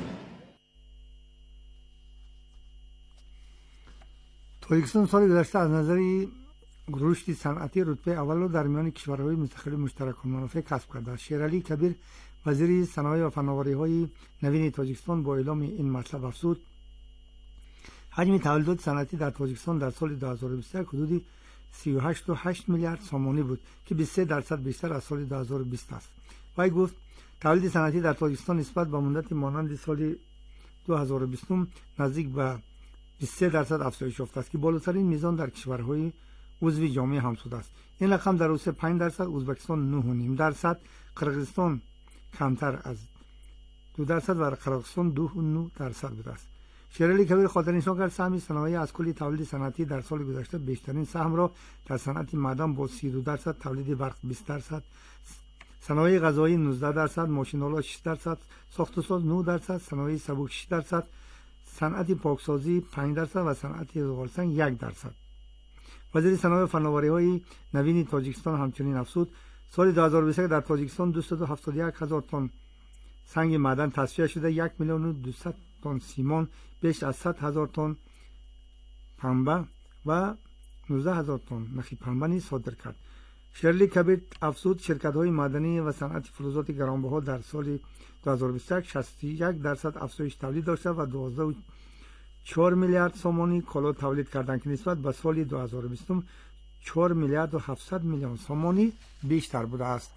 N: تاجیکستان سال گذشته از نظر رشد صنعتی رتبه اول را در میان کشورهای مستقل مشترک المنافع کسب کرده است. شیرعلی کبیر وزیر صنایع و فناوری‌های نوین تاجیکستان با اعلام این مطلب افزود حجم تولیدات صنعتی در تاجیکستان در سال 2021 حدود 38.8 میلیارد سامانی بود که 23% بیشتر از سال 2020 است. وی گفت تولید صنعتی در تاجیکستان نسبت به مدت مانند سال 2020 نزدیک به 23% افزایش یافته است که بالاترین میزان در کشورهای عضو جامعه همسود است. این رقم در روسیه 5%، ازبکستان 9.5%، قرقیزستان کمتر از 2% و قرقیزستان 2.9% بوده است. شیرعلی کبیر خاطرنشان کرد سهم صنایع از کل تولید صنعتی در سال گذشته بیشترین سهم را در صنعت معدن با 32%، تولید برق 20%، صنایع غذایی 19%، ماشین‌آلات 6%، ساخت و ساز 9%، صنایع سبک 6%، صنعت پاکسازی 5% و صنعت زغالسنگ 1%. وزیر صنایع و فناوری‌های نوین تاجیکستان همچنین افزود سال 2023 در تاجیکستان 271,000 تن سنگ معدن تصفیه شده، 1,200,000 تن سیمان، بیش از 100,000 تن پنبه و 19,000 تن نخی پنبه نیز صادر کرد. شیرعلی کبیر افزود شرکت‌های معدنی و صنعت فلزات گرانبها در سال 2021 61% افزایش تولید داشته و 12.4 میلیارد سامانی کالا تولید کردند که نسبت به سال 2020 4 میلیارد و 700 میلیون سامانی بیشتر بوده است.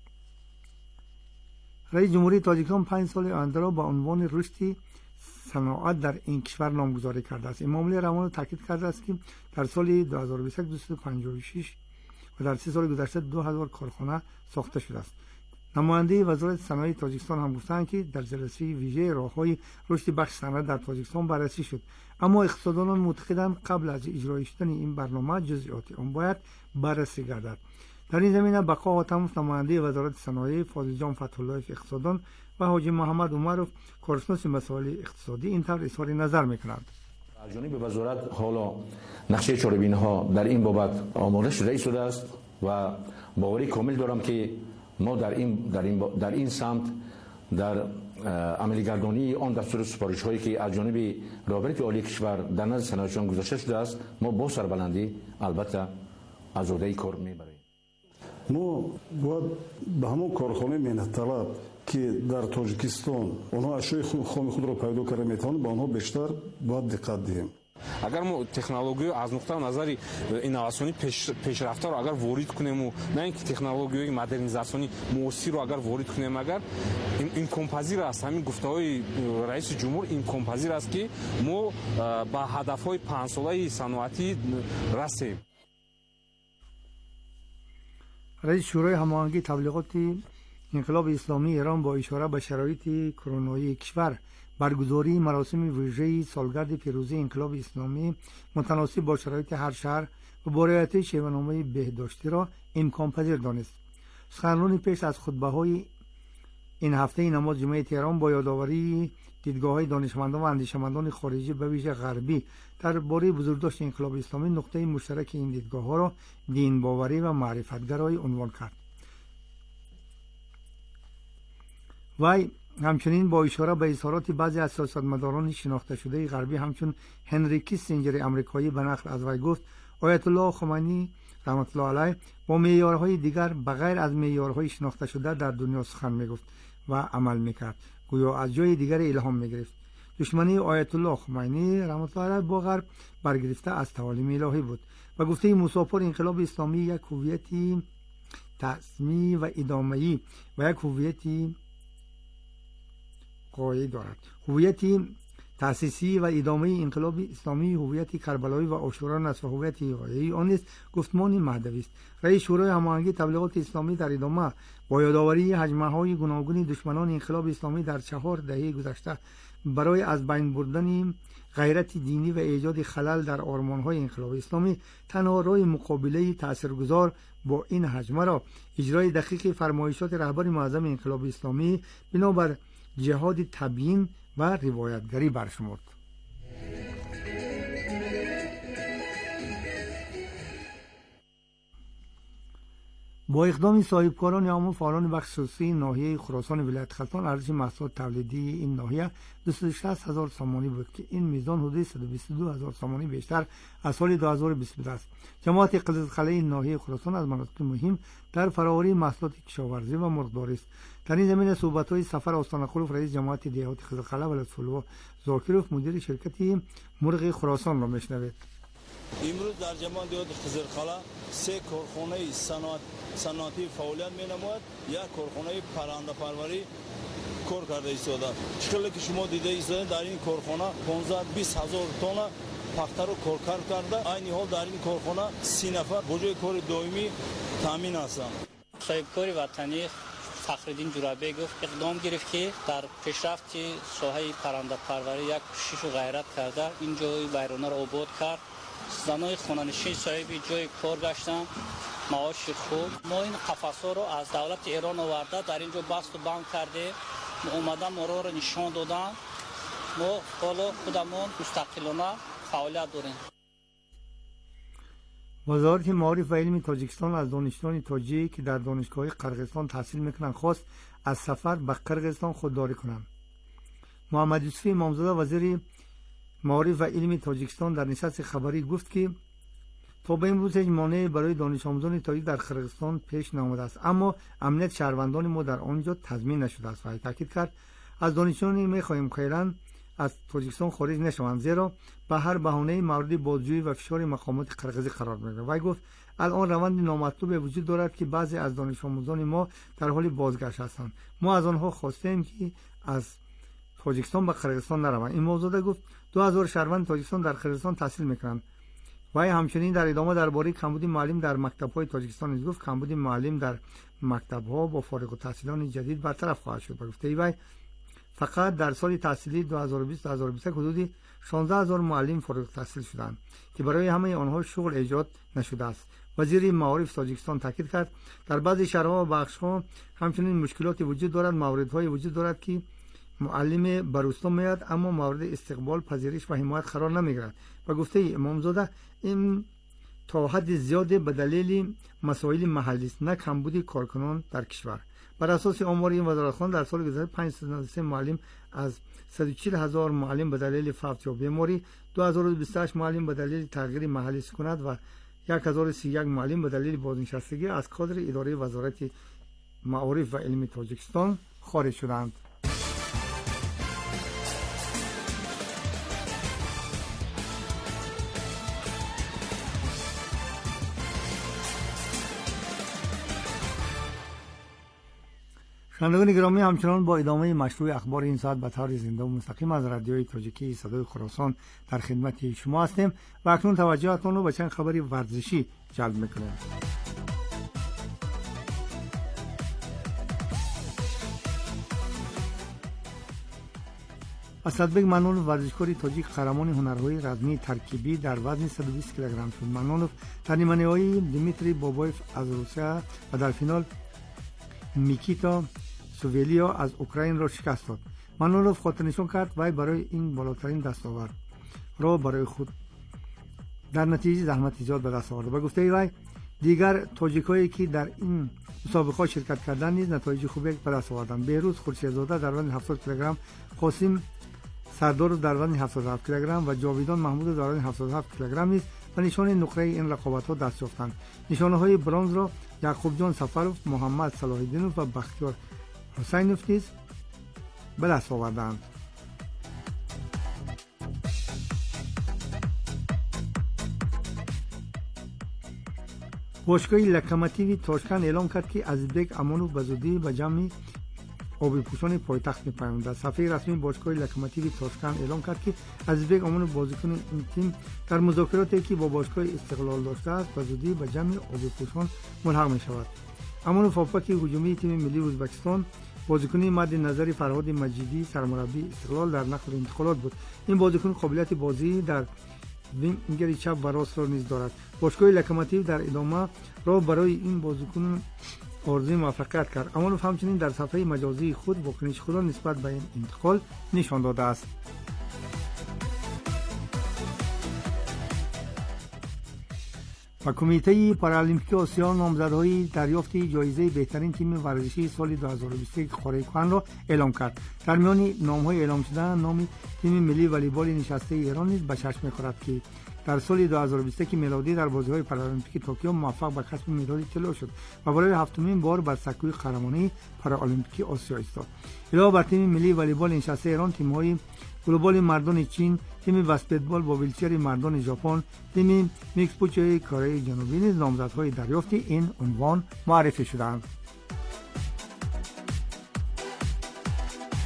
N: رئیس جمهوری تاجیکستان 5 سال آینده را با عنوان رشد صنعت در این کشور نامگذاری کرده است. امامعلی روان تاکید کرده است که در سال 2021 256 و در 3 سال گذشته 2000 کارخانه ساخته شده است. نماینده وزارت صنایع تاجیکستان هم گفتند که در جلسه ویژه راه‌های رشد بخش صنعت در تاجیکستان بررسی شد، اما اقتصاددانان معتقدند قبل از اجرای شدن این برنامه جزئیات آن باید بررسی گردد. در این زمینه بقا حاتموف نماینده وزارت صنایع، فاضل جان فتح‌اللهی اقتصاددان و حاجی محمد عمرов کارشناس مسائل اقتصادی اینطور اظهار نظر می‌کنند.
S: از جانب وزارت حالا نقشه چاره‌بینی‌ها در این بابت آماده شده است و باوری کامل دارم که ما در این سمت در عملی‌گردانی آن دستور سفارش‌هایی که از جانب رهبری عالی کشور در نزد صنایع‌چیان گذاشته شده است ما با سربلندی البته از عهده کار می‌بریم.
T: ما باید به همون کارخانه مهنت طلب که در تاجیکستان آنها اشیاء خام خود را پیدا کرده میتوانند به آنها بیشتر باید دقت دهیم.
P: اگر ما تکنولوژی از نقطه نظر اینواسیونی پیشرفته رو اگر وارد کنیم و نه اینکه تکنولوژی مدرنیزاسیونی معاصر رو اگر وارد کنیم، اگر این کمپازیر است، همین گفته‌های رئیس جمهور این کمپازیر است که ما به هدف‌های 5 ساله صنعتی رسیم.
N: رئیس شورای هماهنگی تبلیغات انقلاب اسلامی ایران با اشاره به شرایط کرونایی کشور برگزاری مراسم ویژه سالگرد پیروزی انقلاب اسلامی متناسب با شرایط هر شهر و با رعایت شیوه‌نامه بهداشتی را امکان پذیر دانست. سخنرانی پیش از خطبه‌های این هفته نماز جمعه تهران با یادآوری دیدگاه‌های دانشمندان و اندیشمندان خارجی به ویژه غربی درباره بزرگداشت انقلاب اسلامی نقطه مشترک این دیدگاه‌ها را دین باوری و معرفت‌گرایی عنوان کرد. وی همچنین با اشاره به اظهارات بعضی از سیاستمداران شناخته شده غربی همچون هنری کیسینجر آمریکایی به نقل از وی گفت آیت الله خمینی رحمت الله علیه با معیارهای دیگر بغیر از معیارهای شناخته شده در دنیا سخن میگفت و عمل میکرد، گویا از جای دیگر الهام میگرفت. دشمنی آیت الله خمینی رحمت الله علیه با غرب برگرفته از تعالیم الهی بود و گفته مسافر انقلاب اسلامی یک هویتی تسمی و ادامه‌ای و یک هویتی قایی دارد. هویتی تأسیسی و ادامه انقلاب اسلامی هویتی کربلایی و عاشوران است و هویتی غایی آن است گفتمان مهدوی است. رئیس شورای هماهنگی تبلیغات اسلامی در ادامه با یادآوری هجمه‌های گوناگون دشمنان انقلاب اسلامی در 4 دهه گذشته برای از بین بردن غیرت دینی و ایجاد خلل در آرمان‌های انقلاب اسلامی تنها راه مقابله تاثیرگذار با این هجمه را اجرای دقیق فرمایشات رهبر معظم انقلاب اسلامی بنابر جهاد تبیین و روایتگری برشمرد. با اقدام صاحبکاران عام و فعالان بخش خصوصی ناحیه خراسان ولایت خلتان ارزش محصولات تولیدی این ناحیه 260,000 سامانی بود که این میزان حدود 122,000 سامانی بیشتر از سال 2020 بوده است. جماعت قزلخله ناحیه خراسان از مناطق مهم در فراوری محصولات کشاورزی و مرغداری است. در این زمینه صحبت‌های سفر آستان خلوف رئیس جماعت دیهات قزلخله و لطف‌الله زاکرов مدیر شرکت مرغ خراسان را میشنوید.
U: امروز در جماعت دیهات قزلخله 3 کارخانه صنعتی فعالیت می‌نماید. یک کارخانه پرنده پروری کار کرده ایستاده. چقدر که شما دیده ایستاده در این کارخانه 15-20 هزار تن پخته رو کار کرده. این حال در این کارخانه 30 نفر با جای کار دائمی تامین هستند.
A: صاحبکار وطنی فخرالدین جورابی گفت اقدام گرفت که در پیشرفت ساحه پرنده پروری یک کوشش و غیرت کرده. این جای ویرانه را آباد کرد. زنای خانه‌نشین صاحب جای کار گشتن، معاش خوب. ما این قفس‌ها رو از دولت ایران آورده در اینجا بست و بند کرده. اومدن ما رو نشان دادن. ما حالا خودمون مستقلانه فعالیت داریم.
N: وزارت معارف و علم تاجیکستان از دانشجویان تاجیک که در دانشگاه قرقیزستان تحصیل میکنند خواست از سفر به قرقیزستان خودداری کنند. محمد یوسفی امامزاده وزیر معارف و علم تاجیکستان در نشست خبری گفت که تا به امروز هیچ مانعی برای دانش آموزان تاجیک در قرقیزستان پیش نیامده است، اما امنیت شهروندان ما در آنجا تضمین نشده است. و تاکید کرد از دانشجویان می‌خواهیم خیراً از تاجیکستان خارج نشوند، زیرا به هر بهانه‌ای مورد بازجویی و فشار مقامات قرقیزی قرار می‌گیرند. و گفت الان روند نامطلوب وجود دارد که بعضی از دانش آموزان ما در حال بازگشت هستند. ما از آنها خواستیم که از تاجیکستان به قرقیزستان نروند. این موضوع گفت 2000 شهروند تاجیکستان در قرقیزستان تحصیل می‌کنند. و همچنین در ادامه درباره کمبود معلم در مکتب‌های تاجیکستان نیز گفت کمبود معلم در مکتب‌ها با فارغ التحصیلان جدید برطرف خواهد شد. و گفته وی فقط در سال تحصیلی 2020-2021 حدود 16000 معلم فارغ التحصیل شدند که برای همه آنها شغل ایجاد نشده است. وزیر معارف تاجیکستان تاکید کرد در بعضی شهرها و بخش‌ها همچنین مشکلات وجود دارد، موردهای وجود دارد که معلم به روستا میاد اما مورد استقبال، پذیرش و حمایت قرار نمیگیرد. و گفته امامزاده این تا حد زیاد به دلیل مسائل محلی است، نه کمبود کارکنان در کشور. بر اساس آمار این وزارتخانه در سال گذشته 593 معلم از 140,000 معلم به دلیل فوت یا بیماری، 2028 معلم به دلیل تغییر محلی سکونت و 1031 معلم به دلیل بازنشستگی از کادر اداره وزارت معارف و علم تاجیکستان خارج شدند. شنوندگان گرامی، همچنان با ادامه مشروع اخبار این ساعت به طور زنده و مستقیم از رادیوی تاجیکی صدای خراسان در خدمت شما هستیم و اکنون توجهتان رو به چند خبری ورزشی جلب میکنیم. اسدبک منونوف ورزشکار تاجیک قهرمان هنرهای رزمی ترکیبی در وزن 120 کیلوگرم شد. منونوف در نیمه‌نهایی دیمیتری بابایف از روسیه و در فینال میکیتا سوولیا از اوکراین را شکست داد. منونوف خاطرنشان کرد وی برای این بالاترین دستاورد را برای خود در نتیجه زحمت زیاد به دست آورد. و گفته وی دیگر تاجیکایی که در این مسابقه شرکت کردند نیز نتایج خوبی به دست آوردند. بهروز خورشیدزاده در وزن 70 کیلوگرم، قاسم سردار در وزن 77 کیلوگرم و جاویدان محمود در وزن 77 کیلوگرم نیز و نشان نقره این رقابت‌ها دست یافتند. نشانه‌های برنز را یعقوب جان سفروف، محمد صلاح الدینوف و بختیار حسینوف نیز به دست آوردند. باشگاه لکماتیوی تاشکند اعلام کرد که عزیزبک امانوف به زودی به جمع آبی پوشان پایتخت می‌پیوندد. صفحه رسمی باشگاه لکماتیوی تاشکند اعلام کرد که عزیزبک امانوف بازیکن این تیم در مذاکراتی که با باشگاه استقلال داشته است به زودی به جمع آبی پوشان ملحق می‌شود. امانوف هافبک هجومی تیم ملی ازبکستان بازیکن مد نظر فرهاد مجیدی سرمربی استقلال در نقل انتقالات بود. این بازیکن قابلیت بازی در وینگر چپ و راست را نیز دارد. باشگاه لکماتیو در ادامه را برای این بازیکن آرزوی موفقیت کرد. امانوف همچنین در صفحه مجازی خود واکنش خود را نسبت به این انتقال نشان داده است. و کمیته پارالمپیک آسیا نامزدهای دریافت جایزه بهترین تیم ورزشی سال 2021 قاره کهن را اعلام کرد. در میان نام‌های اعلام شده نام تیم ملی والیبال نشسته ایران نیز به چشم می‌خورد که در سال 2021 میلادی در بازی‌های پارالمپیک توکیو موفق به کسب مدال طلا شد و برای هفتمین بار بر سکوی قهرمانی پارالمپیک آسیا ایستاد. علاوه بر تیم ملی والیبال نشسته ایران، تیم‌های گلوبال مردان چین، تیم بسکتبال با ویلچر مردان ژاپن، تیم میکس پوچه کره جنوبی نیز نامزدهای دریافت این عنوان معرفی شدند.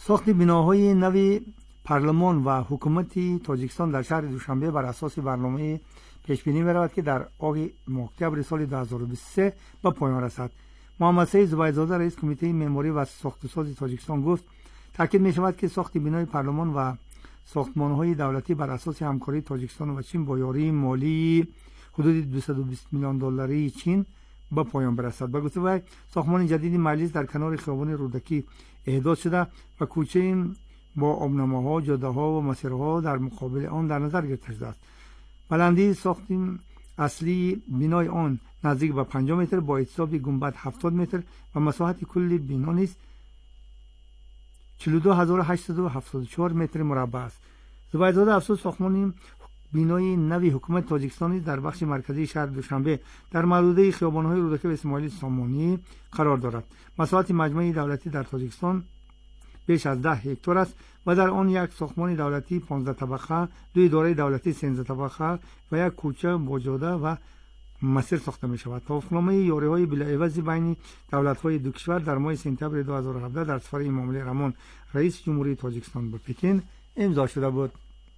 N: ساخت بناهای نو پارلمان و حکومت تاجیکستان در شهر دوشنبه بر اساس برنامه پیش بینی می‌رود که در اکتبر سال 2023 به پایان رسد. محمد سعید زبیدزاده رئیس کمیته معماری و ساخت‌وساز تاجیکستان گفت تاکید می‌شود که ساخت بنای پارلمان و ساختمان‌های دولتی بر اساس همکاری تاجیکستان و چین با یاری مالی حدود 220 میلیون دلاری چین به پایان برسد. به گفته وی ساختمان جدید مجلس در کنار خیابان رودکی احداث شده و کوچه با آبنامه‌ها، جاده‌ها و مسیرها در مقابل آن در نظر گرفته شده است. بلندی ساخت اصلی بنای آن نزدیک به 50 متر با اتصاب گنبد 70 متر و مساحت کل بنا نیز 42874 متر مربع است. زبیدزاده افزود ساختمان بنای نوی حکومت تاجیکستان در بخش مرکزی شهر دوشنبه در محدوده خیابان‌های رودکی و اسماعیل سامانی قرار دارد. مساحت مجمع دولتی در تاجیکستان بیش از 10 هکتار است و در آن یک ساختمان دولتی 15 طبقه، دو اداره دولتی 13 طبقه و یک کوچه با جاده و مسیر ساخته می شود. توافقنامه یاری‌های بلاعوض بین دولت‌های دو کشور در ماه سپتامبر 2017 در سفر امامعلی رحمان رئیس جمهوری تاجیکستان به پکین امضا شده بود.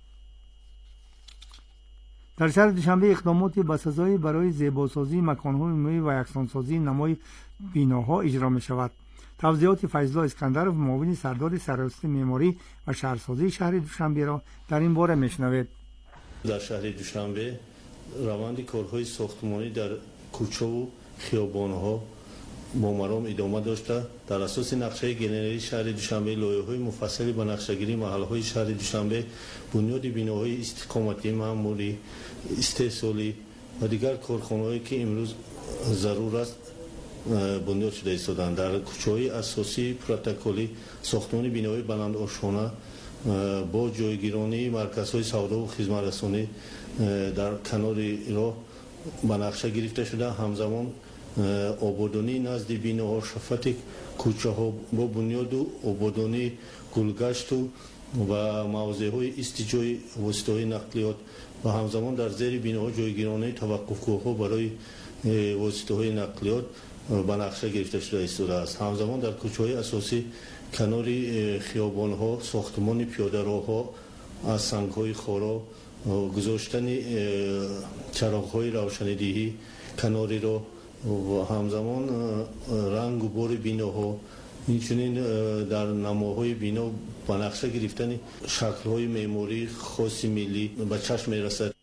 N: در شهر دوشنبه اقدامات بسزایی برای زیباسازی مکان‌های عمومی و یکسانسازی نمای بناها اجرا می شود. توضیحات فیض‌الله اسکندرов معاون سردار سرپرست معماری و شهرسازی شهر دوشنبه را در این باره میشنوید.
B: در شهر دوشنبه روند کارهای ساختمانی در کوچه و خیابان‌ها با مرام ادامه داشته. در اساس نقشه گنری شهر دوشنبه لایحه‌های مفصلی به نقشه‌گیری محل‌های شهر دوشنبه، بنیاد بناهای استقامتی معماری، استحصالی و دیگر کارخانه‌هایی که امروز ضرور است بنیاد شده ایستادند. در کوچه‌های اساسی پروتکلی ساختمان بناهای بلند آشانه با جایگیرانی مرکزهای سودا و خدمت‌رسانی در کنار راه به نقشه گرفته شده. همزمان آبادانی نزد بیناها، شفت کوچه‌ها با بنیاد و آبادانی گلگشت و موضع‌های استیجای واسطه‌های نقلیات و همزمان در زیر بیناها جایگیرانی توقفگاه‌ها برای واسطه‌های نقلیات به نقشه گرفته شده ایستاده است. همزمان در کوچه‌های اساسی کنار خیابان‌ها ساختمان پیاده‌راه‌ها از سنگ‌های خارا، گذاشتن چراغ‌های روشنیدهی کنار راه و همزمان رنگ و بار بیناها، اینچنین در نماهای بینا با نقشه گرفتن شکل‌های معماری خاص ملی به چشم می‌رسد.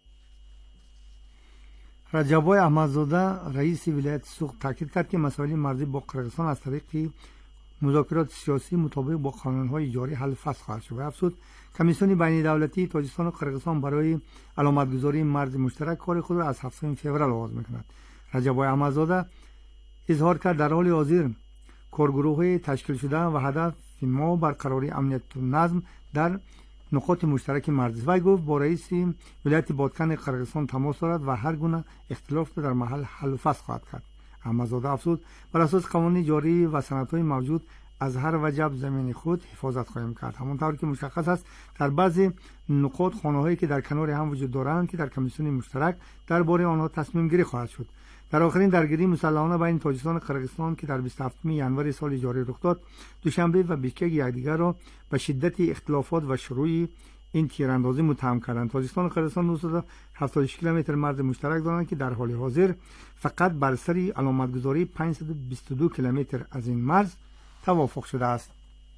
N: رجبای احمدزاده رئیس ولایت سوخت تاکید کرد که مسائل مرزی با قرقستان از طریق مذاکرات سیاسی مطابق با قانون‌های جاری حل فصل خواهد شد. افزود کمیسیون بین دولتی تاجیکستان و قرقستان برای علامتگذاری مرز مشترک کار خود را از 7 فوریه آغاز می‌کند. رجبای احمدزاده اظهار کرد در حال حاضر کارگروه‌های تشکیل شده و هدف ما برقراری امنیت و نظم در نقاط مشترک مرزی. وی گفت با رئیس ولایت بادکن قرقستان تماس دارد و هر گونه اختلاف را در محل حل و فصل خواهد کرد. احمدزاده افزود بر اساس قوانین جاری و سندهای موجود از هر وجب زمین خود حفاظت خواهیم کرد. همانطور که مشخص است در بعضی نقاط خانه‌هایی که در کنار هم وجود دارند که در کمیسیون مشترک درباره آنها تصمیم گیری خواهد شد. در آخرین درگیری مسلحانه بین تاجیکستان و قرقستان که در 27 ینوری سال جاری رخ داد، دوشنبه و بیشکک یکدیگر را به شدت اختلافات و شروع این تیراندازی متهم کردند. تاجیکستان و قرقستان 976 کیلومتر مرز مشترک دارند که در حال حاضر فقط بر سر علامتگذاری 522 کیلومتر از این مرز توافق شده است.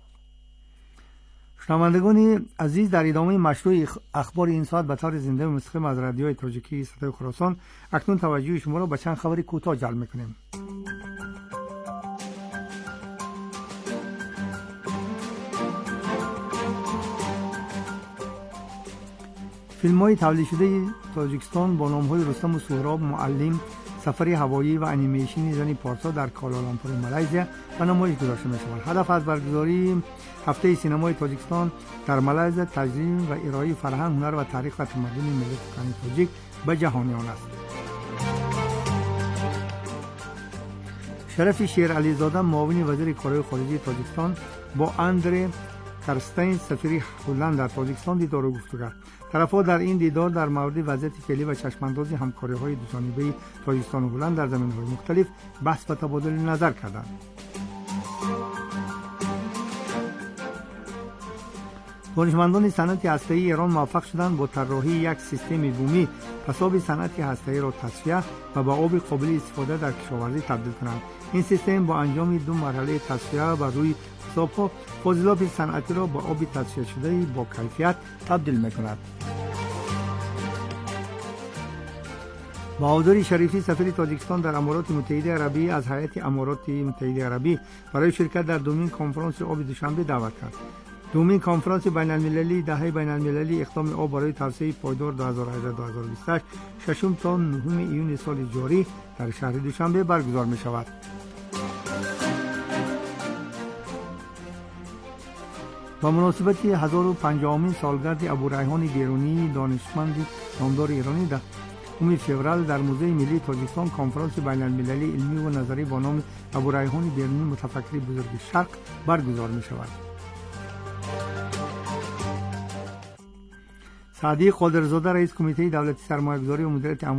N: شنوندگان عزیز، در ادامه مشروع اخبار این ساعت به طور زنده و مستقیم از رادیوی تاجیکی صدای خراسان اکنون توجه شما را به چند خبر کوتاه جلب می‌کنیم. فیلم‌های تولید شده تاجیکستان با نام‌های رستم و سهراب، معلم، سفری هوایی و انیمیشن زنی پارسا در کوالالامپور مالزی به نمایش گذاشته می‌شود. هدف از برگزاری هفته سینمای تاجیکستان در مالزی تجریم و ارائه فرهنگ، هنر و تاریخ و تمدن ملت تاجیک به جهانیان است. شرف شیر علیزاده معاون وزیر کارهای خارجه تاجیکستان با اندره کرستین سفیر هلند در تاجیکستان دیدار و گفتگو کرد. طرف‌ها در این دیدار در مورد وضعیت فعلی و چشم‌انداز همکاری‌های دوجانبه تاجیکستان و هلند در زمینه‌های مختلف بحث و تبادل نظر کردند. دانشمندان صنعت هسته‌ای ایران موفق شدند با طراحی یک سیستم بومی پساب صنعت هسته‌ای را تصفیه و به آب قابل استفاده در کشاورزی تبدیل کنند. این سیستم با انجام 2 مرحله تصفیه بر روی پساب‌ها فاضلاب صنعتی را به آب تصفیه شده با کیفیت تبدیل می‌کند. بهادر شریفی سفیر تاجیکستان در امارات متحده عربی از هیئت امارات متحده عربی برای شرکت در دومین کنفرانس آب دوشنبه دعوت کرد. دومین کنفرانس بین المللی دهه بین المللی اقدام آب برای توسعه پایدار 2018-2028 ششم تا 9 ایون سال جاری در شهر دوشنبه برگزار می شود. با مناسبت 1050مین سالگرد ابوریحان بیرونی دانشمند نامدار ایرانی در 9 فوریه در موزه ملی تاجیکستان کنفرانس بین المللی علمی و نظری با نام ابوریحان بیرونی متفکر بزرگ شرق برگزار می شود. سعدی قادرزاده رئیس کمیته دولتی سرمایه‌گذاری و مدیریت